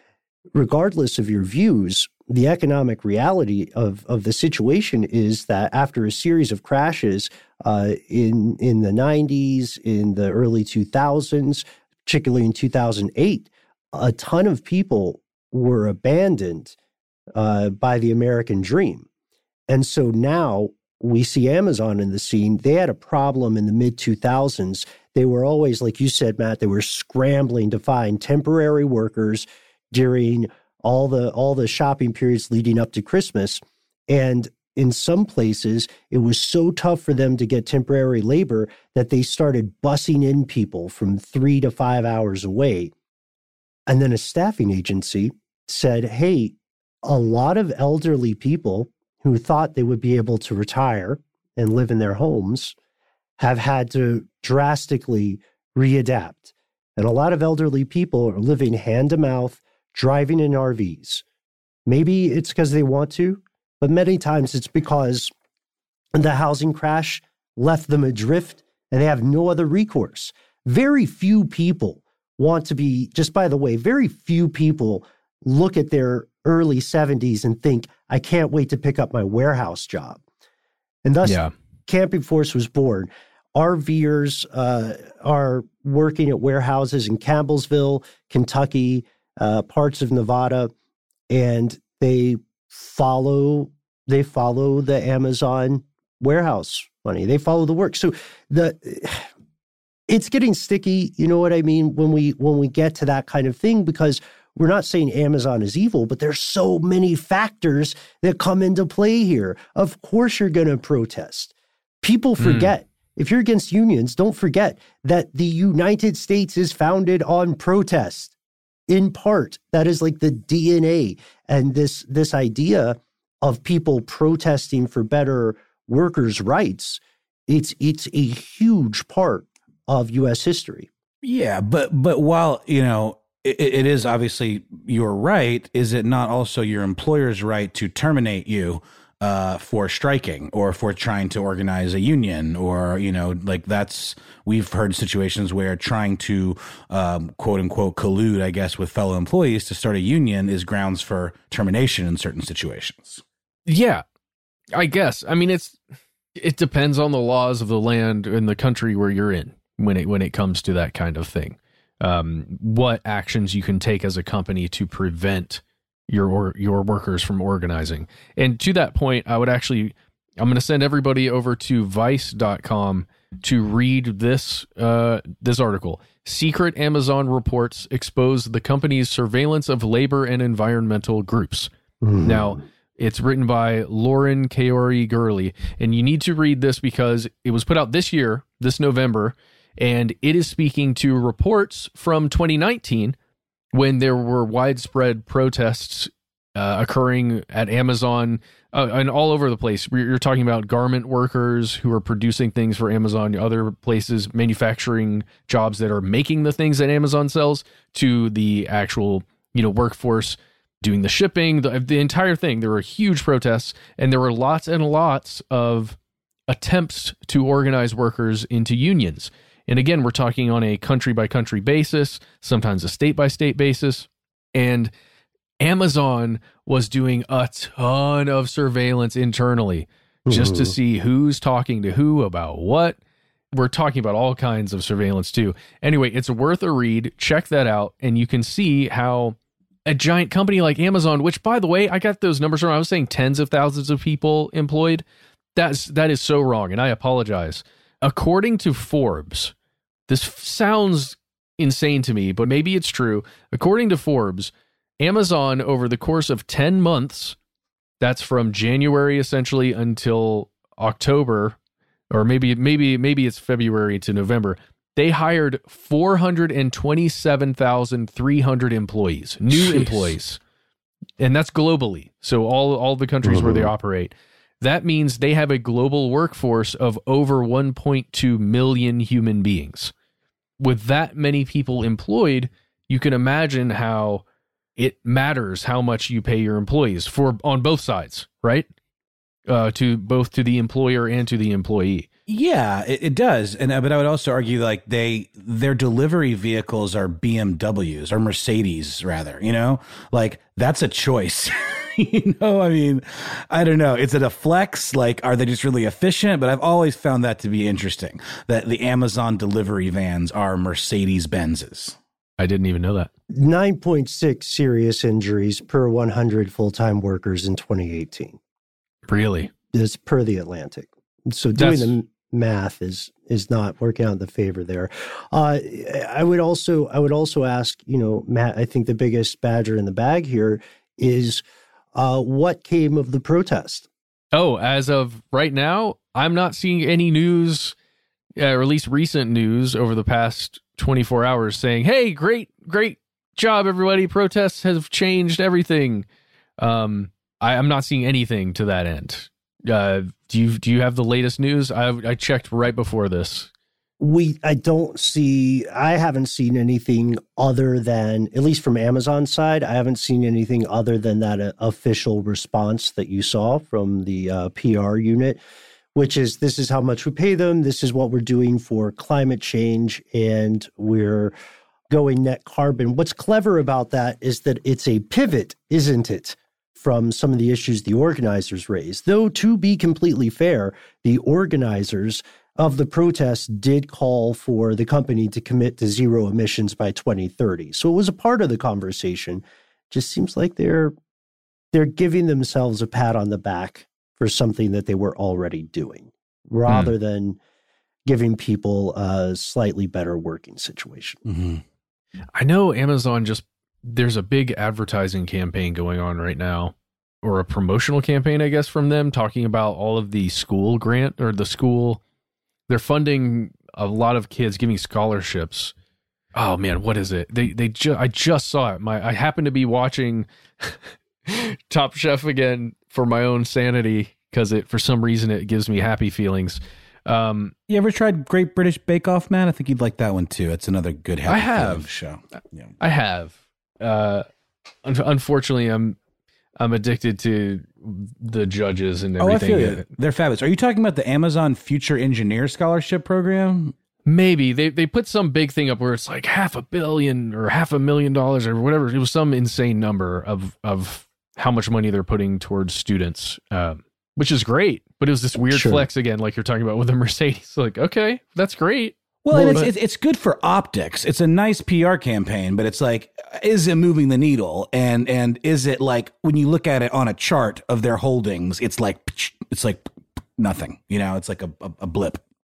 A: Regardless of your views, the economic reality of, of the situation is that after a series of crashes uh, in, in the nineties, in the early two thousands, particularly in two thousand eight, a ton of people were abandoned uh, by the American dream. And so now we see Amazon in the scene. They had a problem in the mid two thousands. they were always, like you said, Matt, they were scrambling to find temporary workers during all the all the shopping periods leading up to Christmas. And in some places, it was so tough for them to get temporary labor that they started bussing in people from three to five hours away. And then a staffing agency said, hey, a lot of elderly people who thought they would be able to retire and live in their homes have had to drastically readapt. And a lot of elderly people are living hand to mouth, driving in R Vs. Maybe it's because they want to, but many times it's because the housing crash left them adrift and they have no other recourse. Very few people want to be, just by the way, very few people look at their early seventies and think, I can't wait to pick up my warehouse job. And thus, yeah. Camping Force was born. RVers uh, are working at warehouses in Campbellsville, Kentucky, uh, parts of Nevada, and they follow they follow the Amazon warehouse money. They follow the work. So the it's getting sticky, you know what I mean, when we when we get to that kind of thing, because we're not saying Amazon is evil, but there's so many factors that come into play here. Of course you're going to protest. People forget. Mm. If you're against unions, don't forget that the United States is founded on protest. In part, that is like the D N A. And this, this idea of people protesting for better workers' rights, it's it's a huge part of U S history.
C: Yeah, but but while, you know, it, it is obviously your right, is it not also your employer's right to terminate you uh, for striking or for trying to organize a union? Or, you know, like that's, we've heard situations where trying to um, quote unquote collude, I guess, with fellow employees to start a union is grounds for termination in certain situations.
B: Yeah, I guess. I mean, it's it depends on the laws of the land and the country where you're in when it when it comes to that kind of thing. Um, what actions you can take as a company to prevent your or, your workers from organizing. And to that point, I would actually, I'm going to send everybody over to vice dot com to read this uh, this article. Secret Amazon reports expose the company's surveillance of labor and environmental groups. Mm. Now, it's written by Lauren Kaori Gurley, and you need to read this because it was put out this year, this November, and it is speaking to reports from twenty nineteen when there were widespread protests uh, occurring at Amazon uh, and all over the place. You're talking about garment workers who are producing things for Amazon, other places, manufacturing jobs that are making the things that Amazon sells, to the actual, you know, workforce doing the shipping, the, the entire thing. There were huge protests, and there were lots and lots of attempts to organize workers into unions. And again, we're talking on a country-by-country basis, sometimes a state-by-state basis. And Amazon was doing a ton of surveillance internally just mm-hmm. to see who's talking to who about what. We're talking about all kinds of surveillance too. Anyway, it's worth a read. Check that out, and you can see how a giant company like Amazon, which, by the way, I got those numbers wrong. I was saying tens of thousands of people employed. That's, that is so wrong, and I apologize. According to Forbes, this sounds insane to me, but maybe it's true. According to Forbes, Amazon, over the course of ten months, that's from January essentially until October, or maybe maybe maybe it's February to November, they hired four hundred twenty-seven thousand three hundred employees, new Jeez. employees. And that's globally. So all, all the countries mm-hmm. where they operate. That means they have a global workforce of over one point two million human beings. With that many people employed, you can imagine how it matters how much you pay your employees for on both sides, right? Uh, to both to the employer and to the employee.
C: Yeah, it, it does. And but I would also argue like they their delivery vehicles are B M Ws or Mercedes rather, you know, like that's a choice. You know, I mean, I don't know. Is it a flex? Like, are they just really efficient? But I've always found that to be interesting, that the Amazon delivery vans are Mercedes Benzes.
B: I didn't even know that.
A: nine point six serious injuries per one hundred full-time workers in twenty eighteen.
B: Really?
A: It's per The Atlantic. So doing
B: That's,
A: them, math is is not working out in the favor there. Uh, I would also I would also ask, you know, Matt, I think the biggest badger in the bag here is uh, what came of the protest?
B: Oh, as of right now, I'm not seeing any news, uh, or at least recent news over the past twenty-four hours saying, hey, great, great job, everybody. Protests have changed everything. Um, I, I'm not seeing anything to that end. Uh, do you do you have the latest news? I I checked right before this.
A: We I don't see I haven't seen anything other than, at least from Amazon's side, I haven't seen anything other than that uh, official response that you saw from the uh, P R unit, which is, this is how much we pay them, this is what we're doing for climate change, and we're going net carbon. What's clever about that is that it's a pivot, isn't it, from some of the issues the organizers raised. Though, to be completely fair, the organizers of the protests did call for the company to commit to zero emissions by twenty thirty. So it was a part of the conversation. Just seems like they're they're giving themselves a pat on the back for something that they were already doing, rather mm. than giving people a slightly better working situation.
B: Mm-hmm. I know Amazon just, there's a big advertising campaign going on right now, or a promotional campaign, I guess, from them, talking about all of the school grant or the school. They're funding a lot of kids, giving scholarships. Oh man, what is it? They they ju- I just saw it. My I happen to be watching Top Chef again for my own sanity, because it for some reason it gives me happy feelings. Um,
C: you ever tried Great British Bake Off, man? I think you'd like that one too. It's another good happy
B: I have.
C: show.
B: Yeah. I have. Uh, un- unfortunately, I'm I'm addicted to the judges and everything.
C: Oh, I feel you. They're fabulous. Are you talking about the Amazon Future Engineer Scholarship Program?
B: Maybe. They they put some big thing up where it's like half a billion or half a million dollars or whatever. It was some insane number of, of how much money they're putting towards students, um, which is great. But it was this weird sure. flex again, like you're talking about with the Mercedes. Like, okay, that's great.
C: Well, well and it's, it's it's good for optics. It's a nice P R campaign, but it's like, is it moving the needle? And and is it like, when you look at it on a chart of their holdings, it's like it's like nothing. You know, it's like a, a, a blip.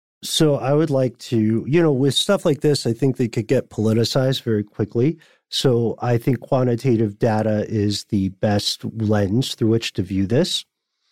A: So I would like to, you know, with stuff like this, I think they could get politicized very quickly. So I think quantitative data is the best lens through which to view this.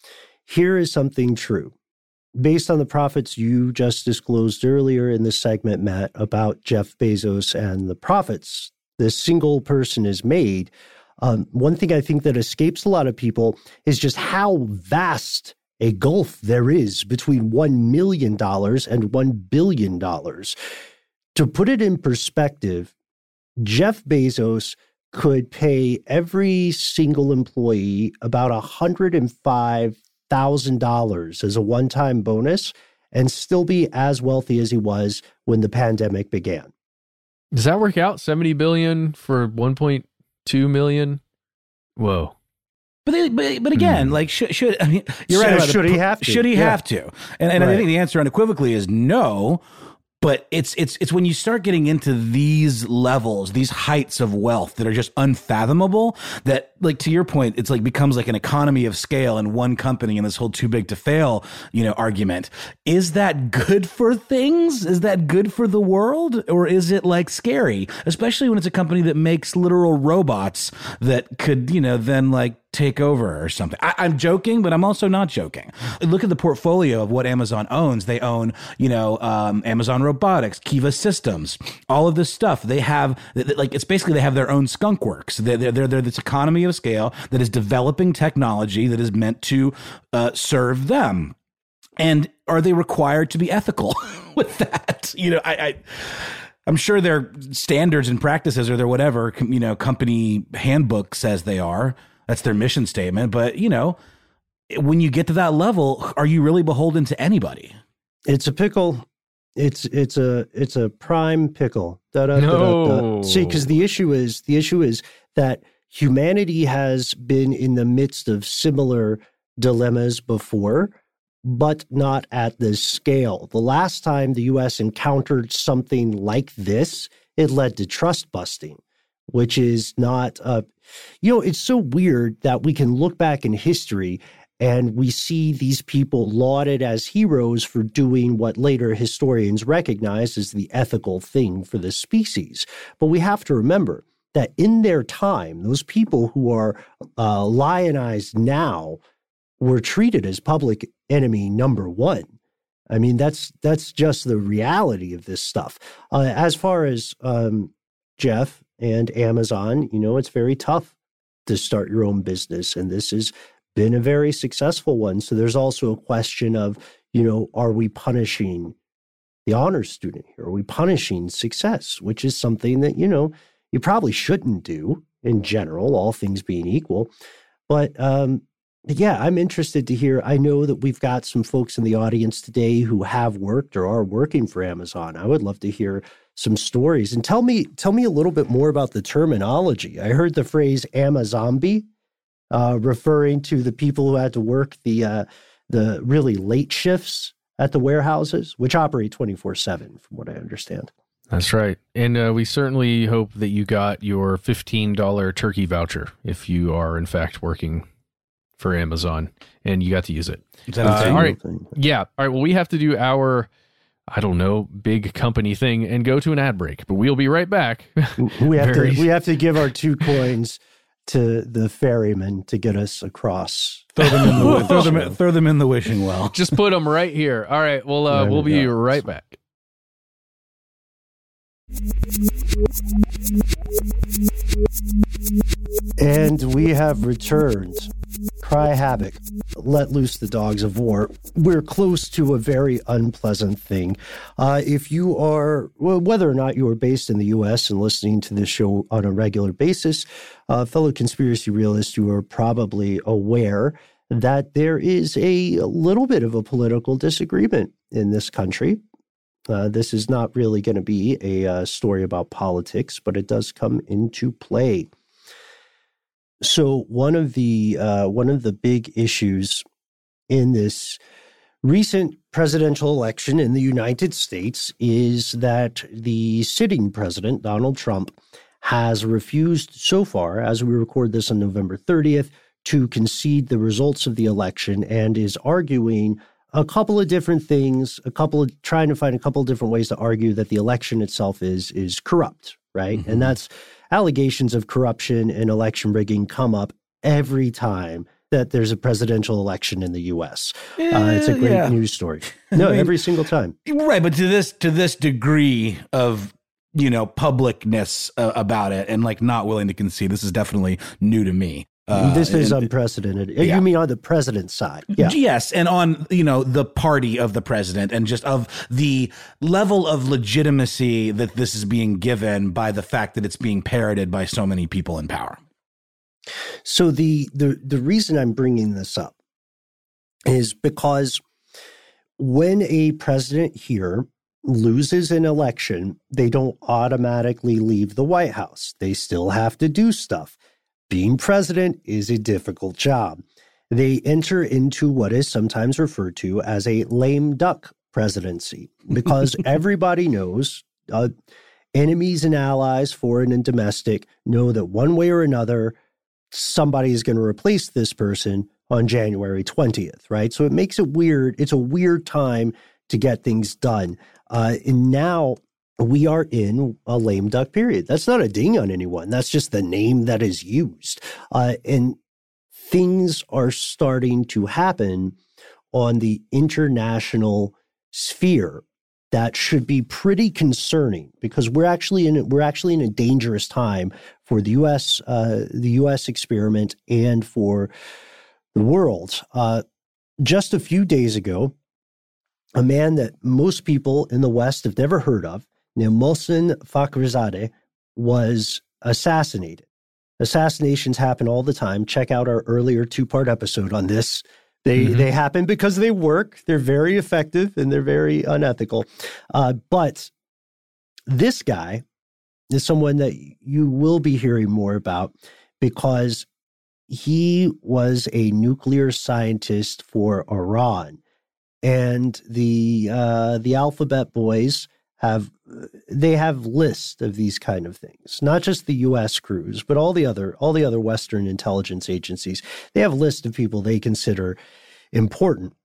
A: Here is something true. Based on the profits you just disclosed earlier in this segment, Matt, about Jeff Bezos and the profits this single person has made, um, one thing I think that escapes a lot of people is just how vast a gulf there is between one million dollars and one billion dollars. To put it in perspective, Jeff Bezos could pay every single employee about one hundred five thousand dollars as a one-time bonus and still be as wealthy as he was when the pandemic began.
B: Does that work out? seventy billion dollars for one point two million dollars? Whoa.
C: But they, but but again, mm. like should should I mean you're right about
A: should
C: the,
A: he have to?
C: Should he
A: yeah.
C: have to? And and right. I think the answer unequivocally is no. But it's it's it's when you start getting into these levels, these heights of wealth that are just unfathomable, that, like, to your point, it's like becomes like an economy of scale in one company and this whole too big to fail, you know, argument. Is that good for things? Is that good for the world? Or is it like scary? Especially when it's a company that makes literal robots that could, you know, then like take over or something. I, I'm joking, but I'm also not joking. Look at the portfolio of what Amazon owns. They own, you know, um, Amazon Robotics, Kiva Systems, all of this stuff. They have, like, it's basically they have their own skunk works. They're, they're, they're this economy of scale that is developing technology that is meant to uh, serve them. And are they required to be ethical with that? You know, I, I I'm sure their standards and practices or their whatever, you know, company handbook says they are. That's their mission statement. But, you know, when you get to that level, are you really beholden to anybody?
A: It's a pickle. It's it's a it's a prime pickle. Da, da,
B: no.
A: da, da, da. See, because the issue is the issue is that humanity has been in the midst of similar dilemmas before, but not at this scale. The last time the U S encountered something like this, it led to trust busting, which is not, uh, you know, it's so weird that we can look back in history And we see these people lauded as heroes for doing what later historians recognize as the ethical thing for the species. But we have to remember that in their time, those people who are uh, lionized now were treated as public enemy number one. I mean, that's that's just the reality of this stuff. Uh, as far as um, Jeff and Amazon, you know, it's very tough to start your own business, and this has been a very successful one. So there's also a question of, you know, are we punishing the honor student here? Are we punishing success, which is something that, you know, you probably shouldn't do in general, all things being equal. But um, yeah, I'm interested to hear. I know that we've got some folks in the audience today who have worked or are working for Amazon. I would love to hear some stories. And tell me, tell me a little bit more about the terminology. I heard the phrase Amazombie, uh, referring to the people who had to work the uh, the really late shifts at the warehouses, which operate twenty-four seven, from what I understand.
B: That's right. And uh, we certainly hope that you got your fifteen dollars turkey voucher if you are, in fact, working for Amazon and you got to use it.
C: Is that
B: Uh,
C: a
B: all right. Yeah. All right. Well, we have to do our, I don't know, big company thing and go to an ad break, but we'll be right back.
A: We have
B: Very-
A: to we have to give our two coins to the ferryman to get us across.
C: Throw them in the throw them, throw them in the wishing well.
B: Just put them right here. All right. Well, uh,
A: There
B: we'll
A: we
B: be
A: go.
B: right back.
A: And we have returned. Cry havoc. Let loose the dogs of war. We're close to a very unpleasant thing. Uh, if you are, well, whether or not you are based in the U S and listening to this show on a regular basis, uh, fellow conspiracy realists, you are probably aware that there is a little bit of a political disagreement in this country. Uh, this is not really going to be a uh, story about politics, but it does come into play. So one of the uh, one of the big issues in this recent presidential election in the United States is that the sitting president, Donald Trump, has refused so far, as we record this on November thirtieth, to concede the results of the election and is arguing a couple of different things, a couple of trying to find a couple of different ways to argue that the election itself is is corrupt, right? Mm-hmm. And that's allegations of corruption and election rigging come up every time that there's a presidential election in the U S.
C: Yeah,
A: uh, it's a great
C: yeah.
A: news story. No,
C: I mean,
A: every single time.
C: Right, but to this to this degree of, you know, publicness uh, about it and like not willing to concede, this is definitely new to me. Uh,
A: this is
C: and,
A: unprecedented.
C: Yeah.
A: You mean on the president's side? Yeah.
C: Yes, and on, you know, the party of the president and just of the level of legitimacy that this is being given by the fact that it's being parroted by so many people in power.
A: So the the the reason I'm bringing this up is because when a president here loses an election, they don't automatically leave the White House. They still have to do stuff. Being president is a difficult job. They enter into what is sometimes referred to as a lame duck presidency because everybody knows, uh, enemies and allies, foreign and domestic, know that one way or another, somebody is going to replace this person on January twentieth, right? So it makes it weird. It's a weird time to get things done. Uh, and now we are in a lame duck period. That's not a ding on anyone. That's just the name that is used. Uh, and things are starting to happen on the international sphere that should be pretty concerning because we're actually in we're actually in a dangerous time for the U S uh, the U S experiment and for the world. Uh, just a few days ago, a man that most people in the West have never heard of, named Mohsen Fakhrizadeh, was assassinated. Assassinations happen all the time. Check out our earlier two-part episode on this. They mm-hmm. they happen because they work. They're very effective and they're very unethical. Uh, but this guy is someone that you will be hearing more about because he was a nuclear scientist for Iran. And the uh, the Alphabet Boys have they have lists of these kind of things, not just the U S crews, but all the other all the other Western intelligence agencies. They have a list of people they consider important.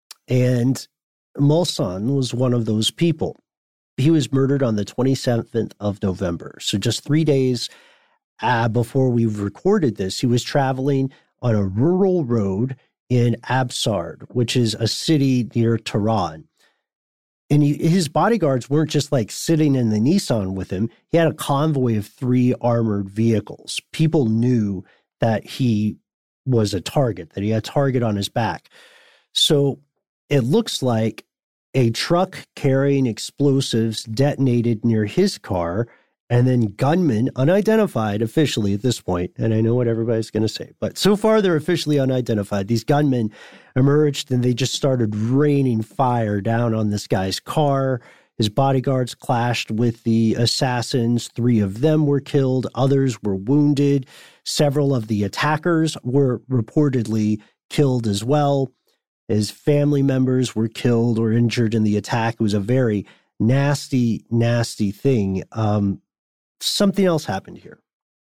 A: And Mulsanne was one of those people. He was murdered on the twenty-seventh of November. So just three days uh, before we recorded this, he was traveling on a rural road in Absard, which is a city near Tehran. And he, his bodyguards weren't just like sitting in the Nissan with him. He had a convoy of three armored vehicles. People knew that he was a target, that he had a target on his back. So it looks like a truck carrying explosives detonated near his car, and then gunmen, unidentified officially at this point, and I know what everybody's going to say, but so far they're officially unidentified. These gunmen emerged and they just started raining fire down on this guy's car. His bodyguards clashed with the assassins. Three of them were killed. Others were wounded. Several of the attackers were reportedly killed as well. His family members were killed or injured in the attack. It was a very nasty, nasty thing. Um, something else happened here.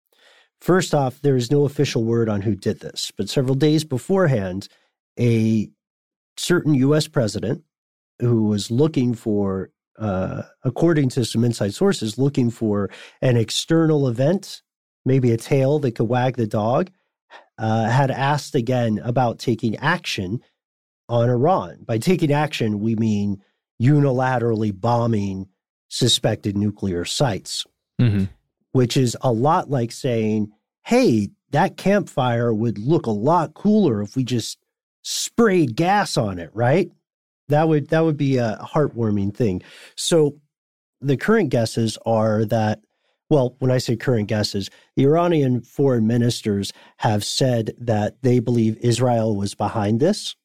A: First off, there is no official word on who did this, but several days beforehand, a certain U S president who was looking for, uh, according to some inside sources, looking for an external event, maybe a tail that could wag the dog, uh, had asked again about taking action on Iran. By taking action, we mean unilaterally bombing suspected nuclear sites, mm-hmm. which is a lot like saying, hey, that campfire would look a lot cooler if we just sprayed gas on it, right? That would that would be a heartwarming thing. So the current guesses are that, well, when I say current guesses, the Iranian foreign ministers have said that they believe Israel was behind this.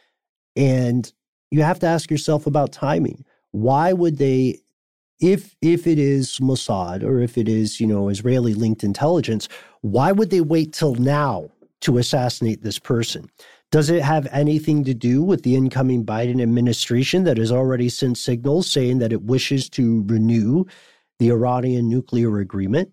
A: And you have to ask yourself about timing. Why would they, if if it is Mossad or if it is, you know, Israeli-linked intelligence, why would they wait till now to assassinate this person? Does it have anything to do with the incoming Biden administration that has already sent signals saying that it wishes to renew the Iranian nuclear agreement?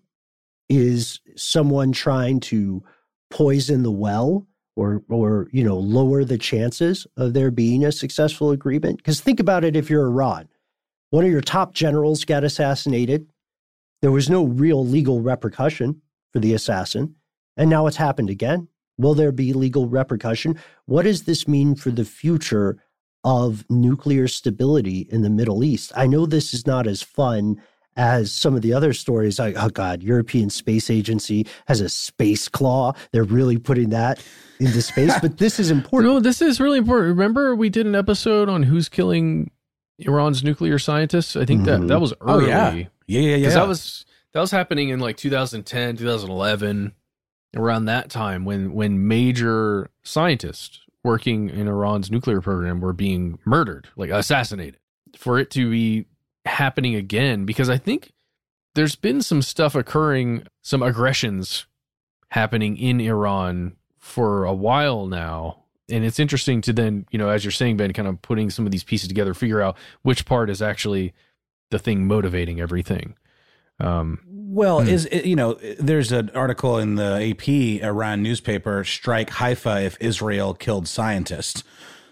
A: Is someone trying to poison the well? Or, or, you know, lower the chances of there being a successful agreement? Because think about it, if you're Iran, one of your top generals got assassinated. There was no real legal repercussion for the assassin. And now it's happened again. Will there be legal repercussion? What does this mean for the future of nuclear stability in the Middle East? I know this is not as fun as some of the other stories. Like, oh God, European Space Agency has a space claw. They're really putting that into space, but this is important.
B: No, this is really important. Remember we did an episode on who's killing Iran's nuclear scientists? I think mm-hmm. that, that was early.
C: Oh, yeah. Yeah, yeah, yeah.
B: Because that was, that was happening in like two thousand ten, two thousand eleven, around that time when, when major scientists working in Iran's nuclear program were being murdered, like assassinated. For it to be happening again, because I think there's been some stuff occurring, some aggressions happening in Iran for a while now. And it's interesting to then, you know, as you're saying, Ben, kind of putting some of these pieces together, figure out which part is actually the thing motivating everything. Um,
C: well, hmm. is it, you know, there's an article in the A P Iran newspaper, strike Haifa if Israel killed scientists.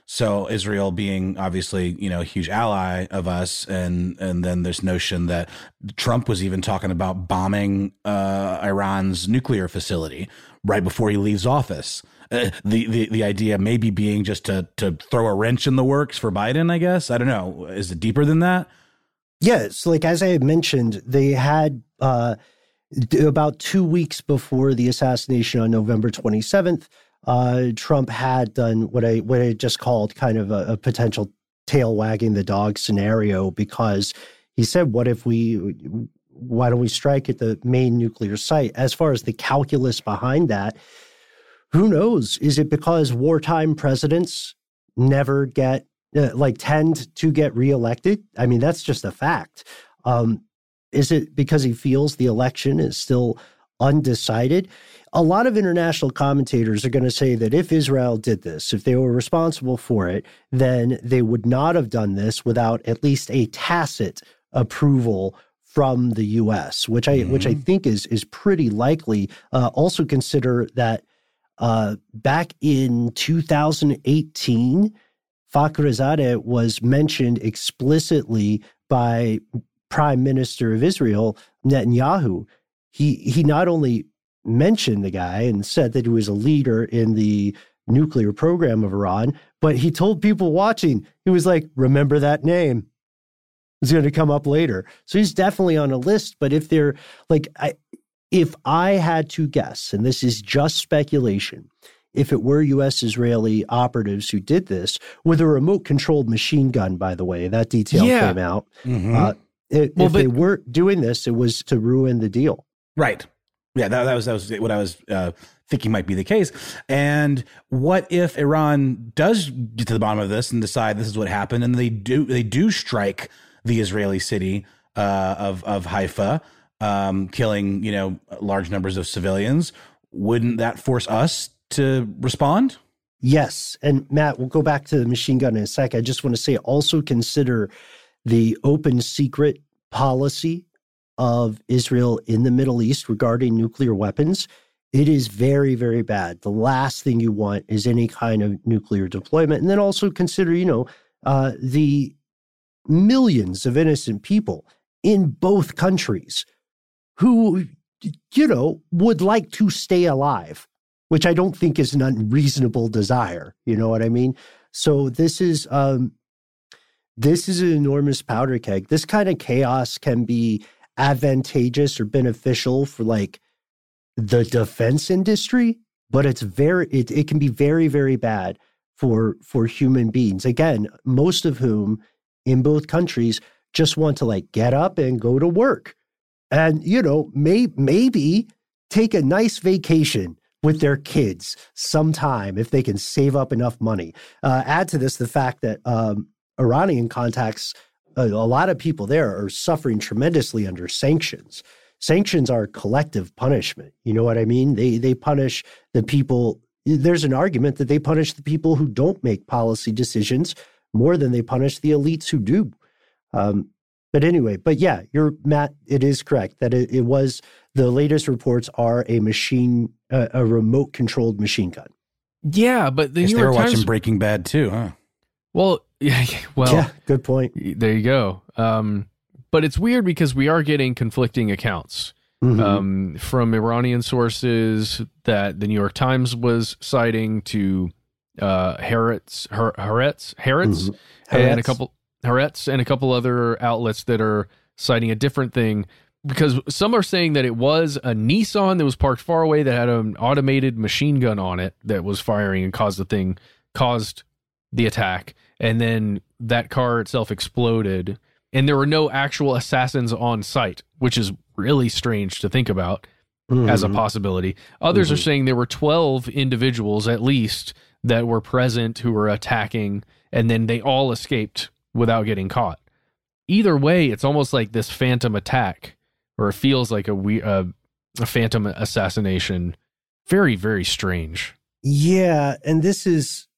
C: So Israel being obviously, you know, a huge ally of us. And, and then this notion that Trump was even talking about bombing uh, Iran's nuclear facility right before he leaves office. Uh, the, the, the idea maybe being just to, to throw a wrench in the works for Biden, I guess. I don't know. Is it deeper than that?
A: Yeah. So like, as I had mentioned, they had uh, about two weeks before the assassination on November twenty-seventh, Uh, Trump had done what I what I just called kind of a, a potential tail wagging the dog scenario, because he said, what if we, why don't we strike at the main nuclear site? As far as the calculus behind that, who knows? Is it because wartime presidents never get, uh, like tend to get reelected? I mean, that's just a fact. Um, is it because he feels the election is still undecided? A lot of international commentators are going to say that if Israel did this, if they were responsible for it, then they would not have done this without at least a tacit approval from the U S, which I mm-hmm. which I think is is pretty likely. Uh, also consider that uh, back in two thousand eighteen, Fakhrizadeh was mentioned explicitly by Prime Minister of Israel, Netanyahu. He he not only mentioned the guy and said that he was a leader in the nuclear program of Iran, but he told people watching, he was like, remember that name. It's going to come up later. So he's definitely on a list. But if they're like, I, if I had to guess, and this is just speculation, if it were U S Israeli operatives who did this with a remote controlled machine gun, by the way, that detail yeah. came out. Mm-hmm. Uh, it, well, if but, they were doing this, it was to ruin the deal.
C: Right. Yeah, that, that was that was what I was uh, thinking might be the case. And what if Iran does get to the bottom of this and decide this is what happened, and they do they do strike the Israeli city uh, of of Haifa, um, killing you know large numbers of civilians? Wouldn't that force us to respond?
A: Yes, and Matt, we'll go back to the machine gun in a sec. I just want to say also consider the open secret policy of Israel in the Middle East regarding nuclear weapons. It is very, very bad. The last thing you want is any kind of nuclear deployment. And then also consider, you know, uh, the millions of innocent people in both countries who, you know, would like to stay alive, which I don't think is an unreasonable desire. You know what I mean? So this is um, this is an enormous powder keg. This kind of chaos can be advantageous or beneficial for like the defense industry, but it's very it, it can be very, very bad for for human beings. Again, most of whom in both countries just want to like get up and go to work. And, you know, may, maybe take a nice vacation with their kids sometime if they can save up enough money. Uh, add to this the fact that um, Iranian contacts, a, a lot of people there are suffering tremendously under sanctions. Sanctions are collective punishment. You know what I mean? They they punish the people. There's an argument that they punish the people who don't make policy decisions more than they punish the elites who do. Um, but anyway, but yeah, you're Matt. It is correct that it, it was the latest reports are a machine, uh, a remote controlled machine gun.
B: Yeah, but the
C: New
B: New
C: they were
B: York Times,
C: watching Breaking Bad too, huh?
B: Well, yeah, well,
A: yeah, good point.
B: There you go. Um, but it's weird because we are getting conflicting accounts mm-hmm. um, from Iranian sources that the New York Times was citing to uh, Haaretz, Haaretz, Haaretz, mm-hmm. and a couple Haaretz and a couple other outlets that are citing a different thing. Because some are saying that it was a Nissan that was parked far away that had an automated machine gun on it that was firing and caused the thing, caused the attack. And then that car itself exploded. And there were no actual assassins on site, which is really strange to think about mm-hmm. as a possibility. Others mm-hmm. are saying there were twelve individuals at least that were present who were attacking, and then they all escaped without getting caught. Either way, it's almost like this phantom attack. Or it feels like a, we, uh, a phantom assassination. Very, very strange.
A: Yeah, and this is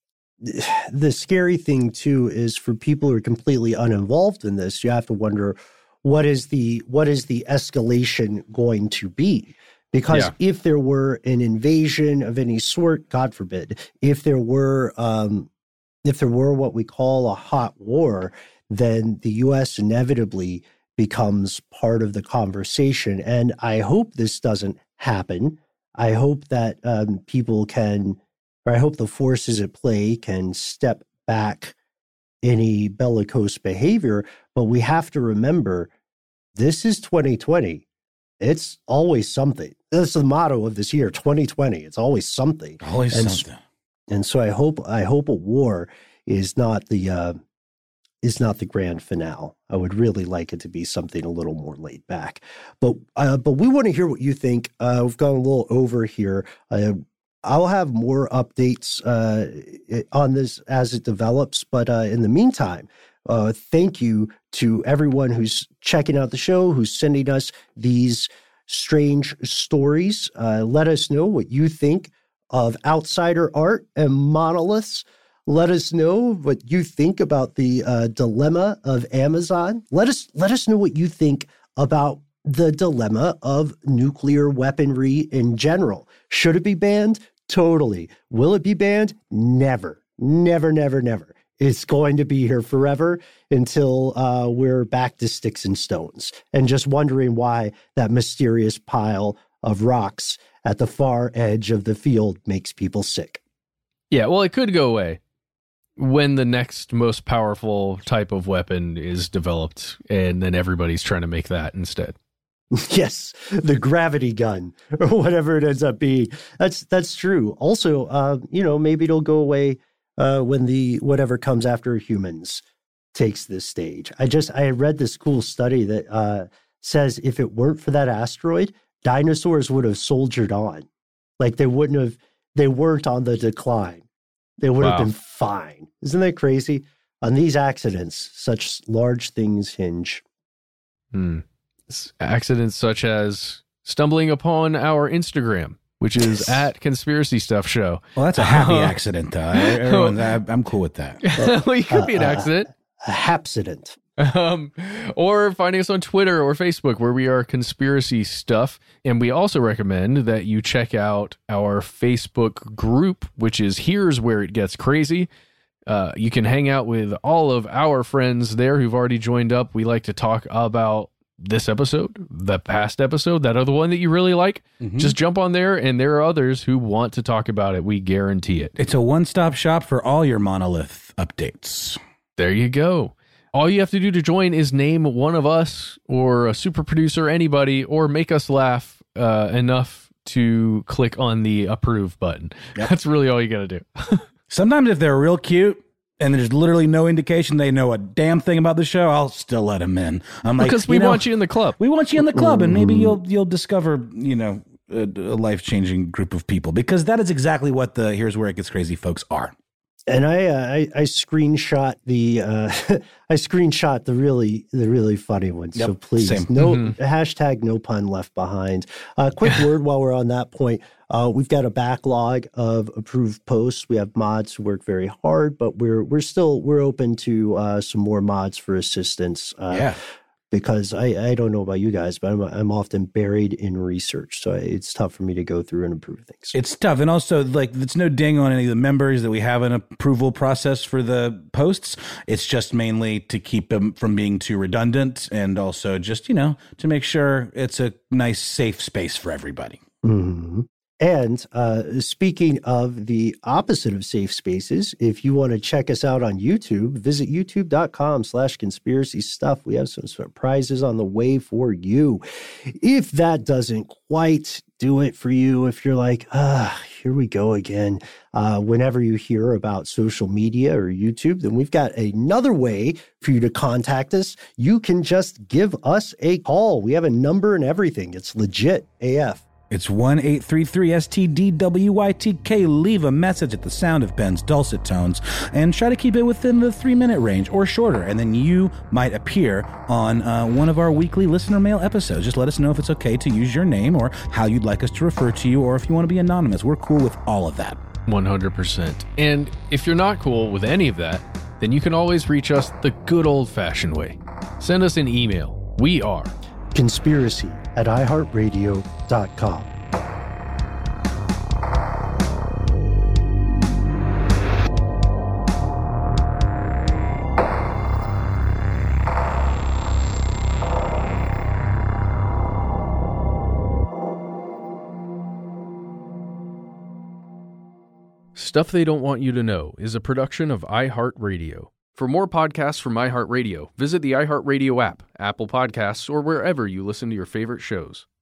A: the scary thing too. Is for people who are completely uninvolved in this, you have to wonder what is the what is the escalation going to be? Because yeah. if there were an invasion of any sort, God forbid, if there were um, if there were what we call a hot war, then the U S inevitably becomes part of the conversation. And I hope this doesn't happen. I hope that um, people can, or I hope the forces at play can step back any bellicose behavior. But we have to remember, this is twenty twenty. It's always something. That's the motto of this year, twenty twenty. It's always something.
C: Always
A: and,
C: something.
A: And so I hope, I hope a war is not the, uh, is not the grand finale. I would really like it to be something a little more laid back. But uh, but we want to hear what you think. Uh, we've gone a little over here. Uh, I'll have more updates uh, on this as it develops. But uh, in the meantime, uh, thank you to everyone who's checking out the show, who's sending us these strange stories. Uh, let us know what you think of outsider art and monoliths. Let us know what you think about the uh, dilemma of Amazon. Let us let us know what you think about the dilemma of nuclear weaponry in general. Should it be banned? Totally. Will it be banned? Never. Never, never, never. It's going to be here forever until uh, we're back to sticks and stones and just wondering why that mysterious pile of rocks at the far edge of the field makes people sick.
B: Yeah, well, it could go away when the next most powerful type of weapon is developed, and then everybody's trying to make that instead.
A: Yes, the gravity gun or whatever it ends up being. That's that's true. Also, uh, you know, maybe it'll go away uh, when the whatever comes after humans takes this stage. I just I read this cool study that uh, says if it weren't for that asteroid, dinosaurs would have soldiered on. Like they wouldn't have. They weren't on the decline. They would wow. have been fine. Isn't that crazy? On these accidents, such large things hinge.
B: Hmm. Accidents such as stumbling upon our Instagram, which is at Conspiracy Stuff Show.
C: Well, that's a happy uh, accident, though. Everyone's, I'm cool with that.
B: Well, it could uh, be an accident.
A: Uh, a hapsident.
B: Um, or finding us on Twitter or Facebook, where we are Conspiracy Stuff. And we also recommend that you check out our Facebook group, which is Here's Where It Gets Crazy. Uh, you can hang out with all of our friends there who've already joined up. We like to talk about this episode, the past episode, that other one that you really like. Mm-hmm. Just jump on there, and there are others who want to talk about it. We guarantee it.
C: It's a one-stop shop for all your Monolith updates.
B: There you go. All you have to do to join is name one of us or a super producer, anybody, or make us laugh uh, enough to click on the approve button. Yep. That's really all you got to do.
C: Sometimes if they're real cute and there's literally no indication they know a damn thing about the show, I'll still let them in. I'm like,
B: because we
C: you know,
B: want you in the club.
C: We want you in the club, and maybe you'll you'll discover, you know, a, a life-changing group of people, because that is exactly what the Here's Where It Gets Crazy folks are.
A: And I, uh, I I screenshot the uh, I screenshot the really the really funny ones. Yep, so please, same. no mm-hmm. hashtag no pun left behind. Uh, quick word while we're on that point. Uh, we've got a backlog of approved posts. We have mods who work very hard, but we're we're still we're open to uh, some more mods for assistance. Uh,
C: yeah.
A: Because I, I don't know about you guys, but I'm I'm often buried in research, so it's tough for me to go through and approve things.
C: It's tough, and also like it's no ding on any of the members that we have an approval process for the posts. It's just mainly to keep them from being too redundant, and also just you know to make sure it's a nice, safe space for everybody.
A: Mm-hmm. And uh, speaking of the opposite of safe spaces, if you want to check us out on YouTube, visit youtube.com slash conspiracy stuff. We have some surprises on the way for you. If that doesn't quite do it for you, if you're like, ah, here we go again, uh, whenever you hear about social media or YouTube, then we've got another way for you to contact us. You can just give us a call. We have a number and everything. It's legit A F.
C: It's one eight three three S T D W Y T K. Leave a message at the sound of Ben's dulcet tones and try to keep it within the three-minute range or shorter, and then you might appear on uh, one of our weekly listener mail episodes. Just let us know if it's okay to use your name or how you'd like us to refer to you, or if you want to be anonymous. We're cool with all of that.
B: one hundred percent. And if you're not cool with any of that, then you can always reach us the good old-fashioned way. Send us an email. We are
A: conspiracy at i heart radio dot com.
B: Stuff They Don't Want You to Know is a production of iHeartRadio. For more podcasts from iHeartRadio, visit the iHeartRadio app, Apple Podcasts, or wherever you listen to your favorite shows.